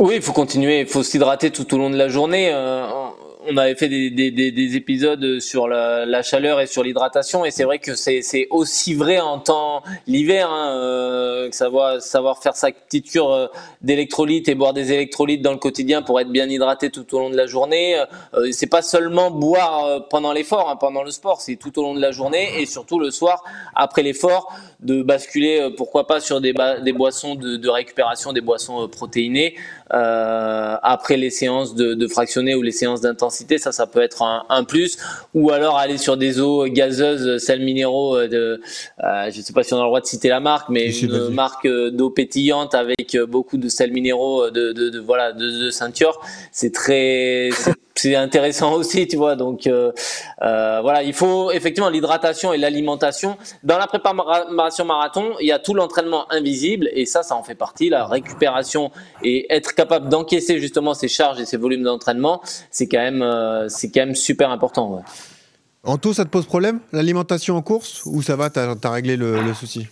S4: Oui, il faut continuer, il faut s'hydrater tout au long de la journée. On avait fait des épisodes sur la chaleur et sur l'hydratation, et c'est vrai que c'est aussi vrai en temps l'hiver, que savoir faire sa petite cure d'électrolytes et boire des électrolytes dans le quotidien pour être bien hydraté tout au long de la journée. C'est pas seulement boire pendant l'effort, pendant le sport, c'est tout au long de la journée et surtout le soir après l'effort de basculer, pourquoi pas sur des boissons de récupération, des boissons protéinées après les séances de fractionné ou les séances d'intensité. Ça peut être un plus, ou alors aller sur des eaux gazeuses, sels minéraux je sais pas si on a le droit de citer la marque, mais une marque d'eau pétillante avec beaucoup de sels minéraux de ceinture. C'est intéressant aussi, tu vois. Donc voilà, il faut effectivement l'hydratation et l'alimentation. Dans la préparation marathon, il y a tout l'entraînement invisible, et ça en fait partie, la récupération, et être capable d'encaisser justement ces charges et ces volumes d'entraînement, c'est quand même super important. Ouais.
S3: Anto, ça te pose problème, l'alimentation en course, ou ça va, t'as réglé le souci?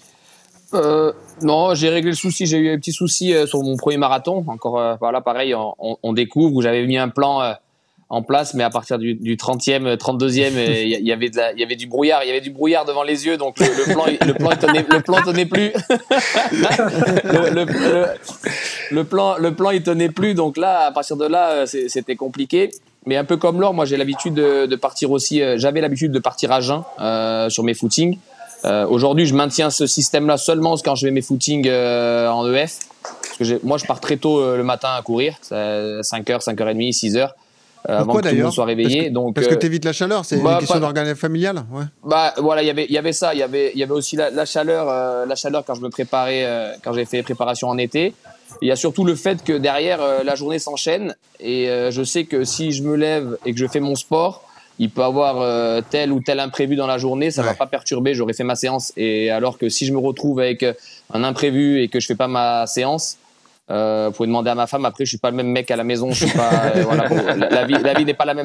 S7: Non, j'ai réglé le souci. J'ai eu un petit souci sur mon premier marathon. Encore, voilà, pareil, on découvre, où j'avais mis un plan en place, mais à partir du 30e, 32e, il y avait du brouillard. Il y avait du brouillard devant les yeux, donc le plan tenait plus. le plan il tenait plus, donc là, à partir de là, c'était compliqué. Mais un peu comme Laure, moi j'ai l'habitude de partir aussi. J'avais l'habitude de partir à jeun sur mes footings. Aujourd'hui, je maintiens ce système-là seulement quand je fais mes footings en EF. Parce que moi, je pars très tôt le matin à courir, 5h, 5h30, 6h. Avant que tout le monde soit réveillé.
S3: Parce que t'évites la chaleur, c'est une question d'organisation familiale, ouais.
S7: Bah voilà, il y avait ça, il y avait aussi la chaleur quand je me préparais, quand j'ai fait préparation en été. Il y a surtout le fait que derrière la journée s'enchaîne, et je sais que si je me lève et que je fais mon sport, il peut avoir tel ou tel imprévu dans la journée, ça va pas perturber, j'aurais fait ma séance. Et alors que si je me retrouve avec un imprévu et que je fais pas ma séance, vous pouvez demander à ma femme. Après, je suis pas le même mec à la maison. Je suis pas. Voilà, bon, la vie n'est pas la même.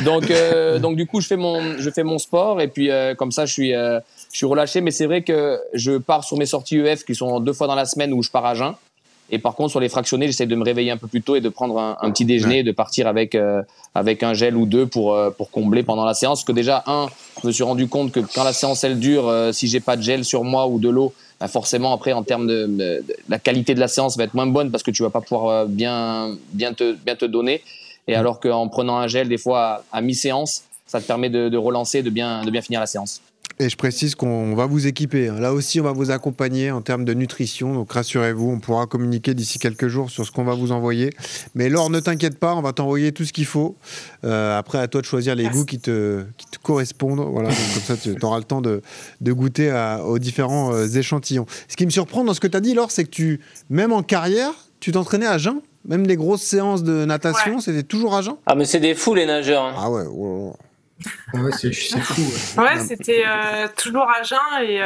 S7: Donc du coup, je fais mon sport, et puis comme ça, je suis relâché. Mais c'est vrai que je pars sur mes sorties EF qui sont 2 fois dans la semaine où je pars à jeun. Et par contre, sur les fractionnés, j'essaie de me réveiller un peu plus tôt et de prendre un petit déjeuner, et de partir avec un gel ou deux pour combler pendant la séance. Parce que déjà, je me suis rendu compte que quand la séance elle dure, si j'ai pas de gel sur moi ou de l'eau, bah forcément après en termes de la qualité de la séance va être moins bonne, parce que tu vas pas pouvoir bien te donner. Et alors qu'en prenant un gel des fois à mi-séance, ça te permet de relancer, de bien finir la séance.
S3: Et je précise qu'on va vous équiper. Là aussi, on va vous accompagner en termes de nutrition. Donc rassurez-vous, on pourra communiquer d'ici quelques jours sur ce qu'on va vous envoyer. Mais Laure, ne t'inquiète pas, on va t'envoyer tout ce qu'il faut. Après, à toi de choisir les goûts qui te correspondent. Voilà, donc comme ça, tu auras le temps de goûter aux différents échantillons. Ce qui me surprend dans ce que tu as dit, Laure, c'est que même en carrière, tu t'entraînais à jeun. Même les grosses séances de natation, c'était toujours à jeun.
S4: Ah, mais c'est des fous, les nageurs. Hein.
S3: Ah ouais, oh.
S6: Ouais, c'est fou.
S5: Ouais, c'était toujours à jeun, et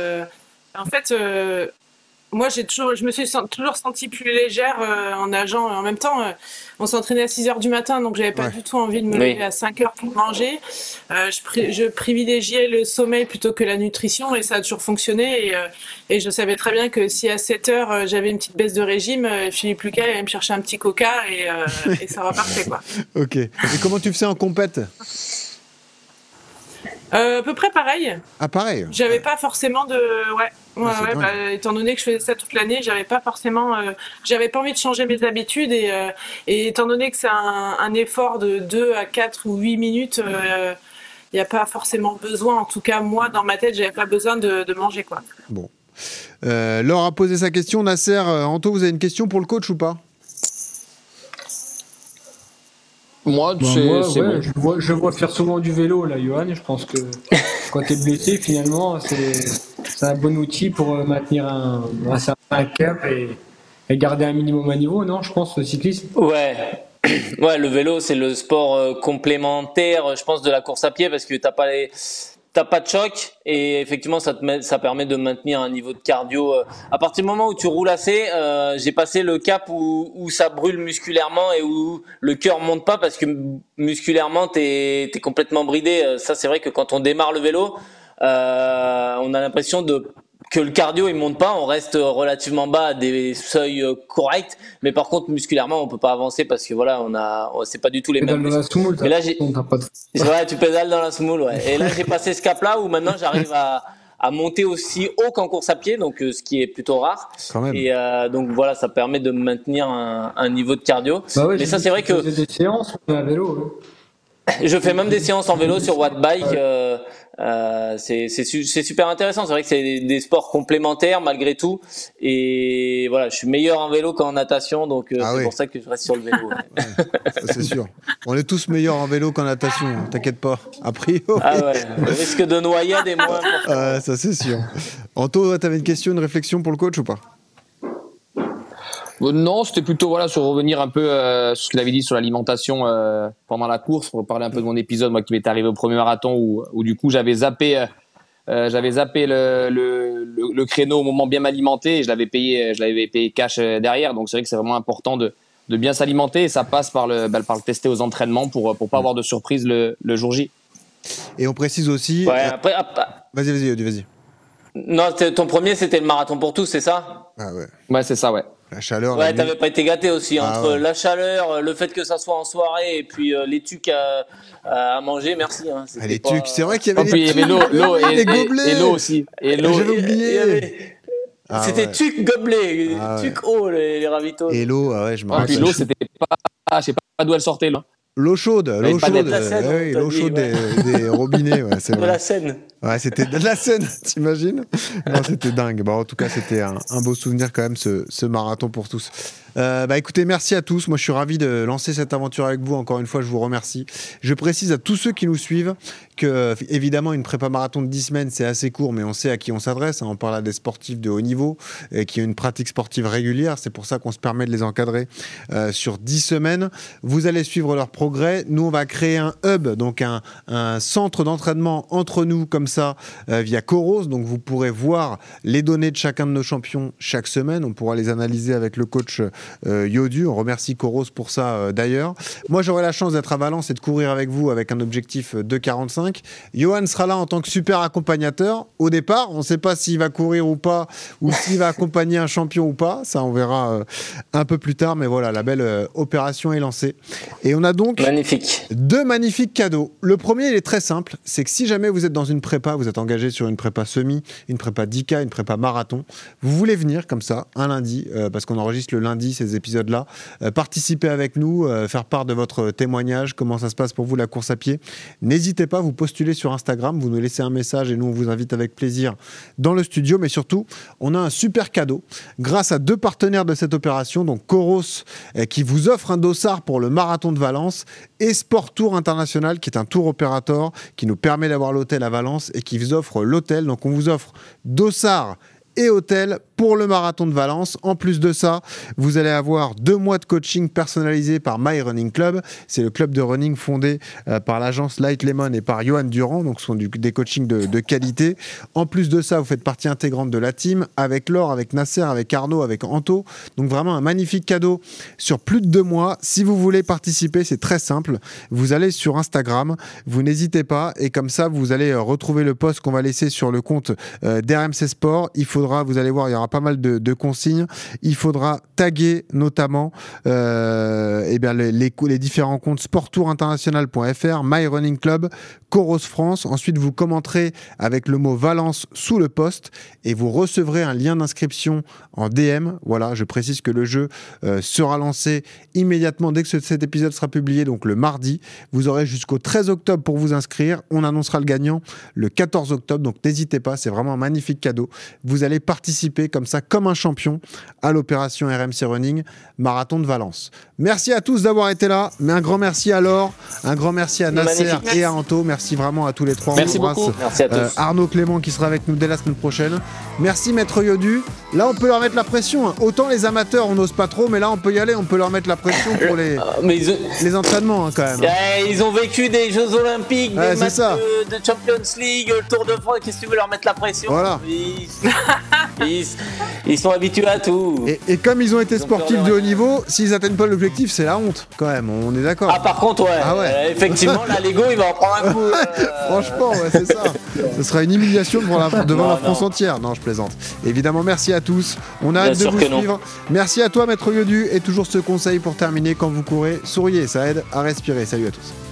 S5: en fait, moi je me suis toujours sentie plus légère en nageant. En même temps, on s'entraînait à 6h du matin, donc j'avais pas du tout envie de me lever à 5h pour manger. Je privilégiais le sommeil plutôt que la nutrition, et ça a toujours fonctionné. Et je savais très bien que si à 7h j'avais une petite baisse de régime, Philippe Lucas allait me chercher un petit coca, et ça repartait, quoi.
S3: Ok. Et comment tu faisais en compète ?
S5: À peu près pareil.
S3: Ah, pareil.
S5: J'avais pas forcément de. Étant donné que je faisais ça toute l'année, j'avais pas forcément. J'avais pas envie de changer mes habitudes, et étant donné que c'est un effort de 2 à 4 ou 8 minutes, il n'y a pas forcément besoin. En tout cas, moi, dans ma tête, j'avais pas besoin de manger, quoi.
S3: Bon. Laure a posé sa question. Nasser,
S6: Anto,
S3: vous avez une question pour le coach ou pas ?
S7: Moi, bon.
S6: Je vois faire souvent du vélo, là, Johan. Je pense que quand tu es blessé, finalement, c'est un bon outil pour maintenir un certain cap et garder un minimum à niveau, non ? Je pense, le cyclisme.
S4: Ouais, le vélo, c'est le sport complémentaire, je pense, de la course à pied, parce que t'as pas de choc, et effectivement ça permet de maintenir un niveau de cardio. À partir du moment où tu roules assez, j'ai passé le cap où ça brûle musculairement et où le cœur monte pas, parce que musculairement t'es complètement bridé. Ça, c'est vrai que quand on démarre le vélo, on a l'impression de que le cardio il monte pas, on reste relativement bas à des seuils corrects, mais par contre musculairement on peut pas avancer parce que voilà c'est pas du tout les mêmes muscles. Et là tu pédales dans la semoule, ouais. Et là j'ai passé ce cap là où maintenant j'arrive à monter aussi haut qu'en course à pied, donc ce qui est plutôt rare. Et donc voilà, ça permet de maintenir un niveau de cardio.
S6: Mais ça c'est vrai que des séances à vélo.
S4: Je fais même des séances en vélo sur Wattbike. C'est super intéressant. C'est vrai que c'est des sports complémentaires malgré tout. Et voilà, je suis meilleur en vélo qu'en natation, donc c'est pour ça que je reste sur le vélo.
S3: Ça, c'est sûr. On est tous meilleurs en vélo qu'en natation. T'inquiète pas. A priori.
S4: Le risque de noyade est moins important.
S3: Ça c'est sûr. Anto, t'avais une question, une réflexion pour le coach ou pas?
S7: Non, c'était plutôt sur revenir un peu sur ce qu'il avait dit sur l'alimentation pendant la course, pour parler un peu de mon épisode moi qui m'est arrivé au premier marathon où du coup j'avais zappé le créneau au moment bien m'alimenter et je l'avais payé cash derrière, donc c'est vrai que c'est vraiment important de bien s'alimenter et ça passe par le tester aux entraînements pour pas avoir de surprise le jour J.
S3: Et on précise aussi Vas-y.
S4: Non, ton premier c'était le marathon pour tous, c'est ça?
S7: Ouais, c'est ça, ouais.
S3: La chaleur.
S4: Ouais, t'avais pas été gâté aussi entre la chaleur, le fait que ça soit en soirée et puis les tucs à manger. Merci.
S3: Les tucs, c'est vrai qu'il y avait.
S7: Puis il y avait l'eau
S3: et
S7: l'eau aussi. Et l'eau.
S3: J'avais oublié.
S4: C'était tuc gobelet, tuc eau les ravitaux.
S3: Et l'eau, je me rappelle.
S7: Puis l'eau, c'était pas, je sais pas d'où elle sortait là.
S3: L'eau chaude l'eau chaude des robinets, c'est vrai.
S4: De la Seine.
S3: Ouais, c'était de la Seine, t'imagines? Non, c'était dingue. En tout cas, c'était un beau souvenir quand même, ce marathon pour tous. Écoutez, merci à tous. Moi, je suis ravi de lancer cette aventure avec vous. Encore une fois, je vous remercie. Je précise à tous ceux qui nous suivent que, évidemment, une prépa marathon de 10 semaines, c'est assez court, mais on sait à qui on s'adresse. On parle à des sportifs de haut niveau qui ont une pratique sportive régulière. C'est pour ça qu'on se permet de les encadrer sur 10 semaines. Vous allez suivre leur progrès. Nous, on va créer un hub, donc un centre d'entraînement entre nous, comme ça, via Coros. Donc, vous pourrez voir les données de chacun de nos champions chaque semaine. On pourra les analyser avec le coach Yodu. On remercie Coros pour ça d'ailleurs. Moi, j'aurai la chance d'être à Valence et de courir avec vous avec un objectif 2,45. Johan sera là en tant que super accompagnateur. Au départ, on ne sait pas s'il va courir ou pas, ou s'il va accompagner un champion ou pas. Ça, on verra un peu plus tard. Mais voilà, la belle opération est lancée. Et on a donc deux magnifiques cadeaux. Le premier, il est très simple. C'est que si jamais vous êtes dans une prépa, vous êtes engagé sur une prépa semi, une prépa 10K, une prépa marathon, vous voulez venir comme ça, un lundi, parce qu'on enregistre le lundi ces épisodes-là, participer avec nous, faire part de votre témoignage, comment ça se passe pour vous la course à pied. N'hésitez pas, vous postulez sur Instagram, vous nous laissez un message et nous on vous invite avec plaisir dans le studio. Mais surtout, on a un super cadeau grâce à deux partenaires de cette opération, donc Coros qui vous offre un dossard pour le marathon de Valence et Sport Tour International qui est un tour opérateur qui nous permet d'avoir l'hôtel à Valence et qui vous offre l'hôtel. Donc on vous offre dossard et hôtel pour le marathon de Valence. En plus de ça, vous allez avoir 2 mois de coaching personnalisé par My Running Club. C'est le club de running fondé par l'agence Light Lemon et par Johan Durand. Donc, ce sont des coachings de qualité. En plus de ça, vous faites partie intégrante de la team avec Laure, avec Nasser, avec Arnaud, avec Anto. Donc, vraiment un magnifique cadeau sur plus de 2 mois. Si vous voulez participer, c'est très simple. Vous allez sur Instagram, vous n'hésitez pas et comme ça, vous allez retrouver le post qu'on va laisser sur le compte d'RMC Sport. Vous allez voir, il y aura pas mal de consignes. Il faudra taguer notamment les différents comptes sporttourinternational.fr, My Running Club, Coros France. Ensuite, vous commenterez avec le mot Valence sous le post et vous recevrez un lien d'inscription en DM. Voilà, je précise que le jeu sera lancé immédiatement dès que cet épisode sera publié, donc le mardi. Vous aurez jusqu'au 13 octobre pour vous inscrire. On annoncera le gagnant le 14 octobre, donc n'hésitez pas, c'est vraiment un magnifique cadeau. Vous allez participer comme ça, comme un champion, à l'opération RMC Running Marathon de Valence. Merci à tous d'avoir été là, mais un grand merci à Laure, un grand merci à Nasser et à Anto. Merci vraiment à tous les trois.
S7: Merci beaucoup.
S4: Merci à tous.
S3: Arnaud Clément qui sera avec nous dès la semaine prochaine. Merci Maître Yodu. Là, on peut leur mettre la pression. Autant les amateurs, on n'ose pas trop, mais là, on peut y aller. On peut leur mettre la pression pour les entraînements quand même.
S4: Ils ont vécu des Jeux Olympiques, des matchs de Champions League, le Tour de France. Qu'est-ce que tu veux leur mettre la pression?
S3: Voilà.
S4: Ils sont habitués à tout.
S3: Et comme ils ont été
S4: Ils ont
S3: sportifs
S4: peur
S3: de
S4: de
S3: haut
S4: rien.
S3: niveau, s'ils atteignent pas l'objectif, c'est la honte, quand même, on est d'accord.
S4: Ah, par contre, ouais.
S3: Ah ouais.
S4: Effectivement, là, l'ego, il va en prendre un coup.
S3: Franchement, ouais, c'est ça. Ce sera une humiliation devant
S4: Non,
S3: la France
S4: non.
S3: entière. Non, je plaisante. Évidemment, merci à tous. On a
S4: Bien
S3: hâte de
S4: sûr
S3: vous
S4: que non.
S3: suivre. Merci à toi, Maître Yodu. Et toujours ce conseil pour terminer, quand vous courez, souriez, ça aide à respirer. Salut à tous.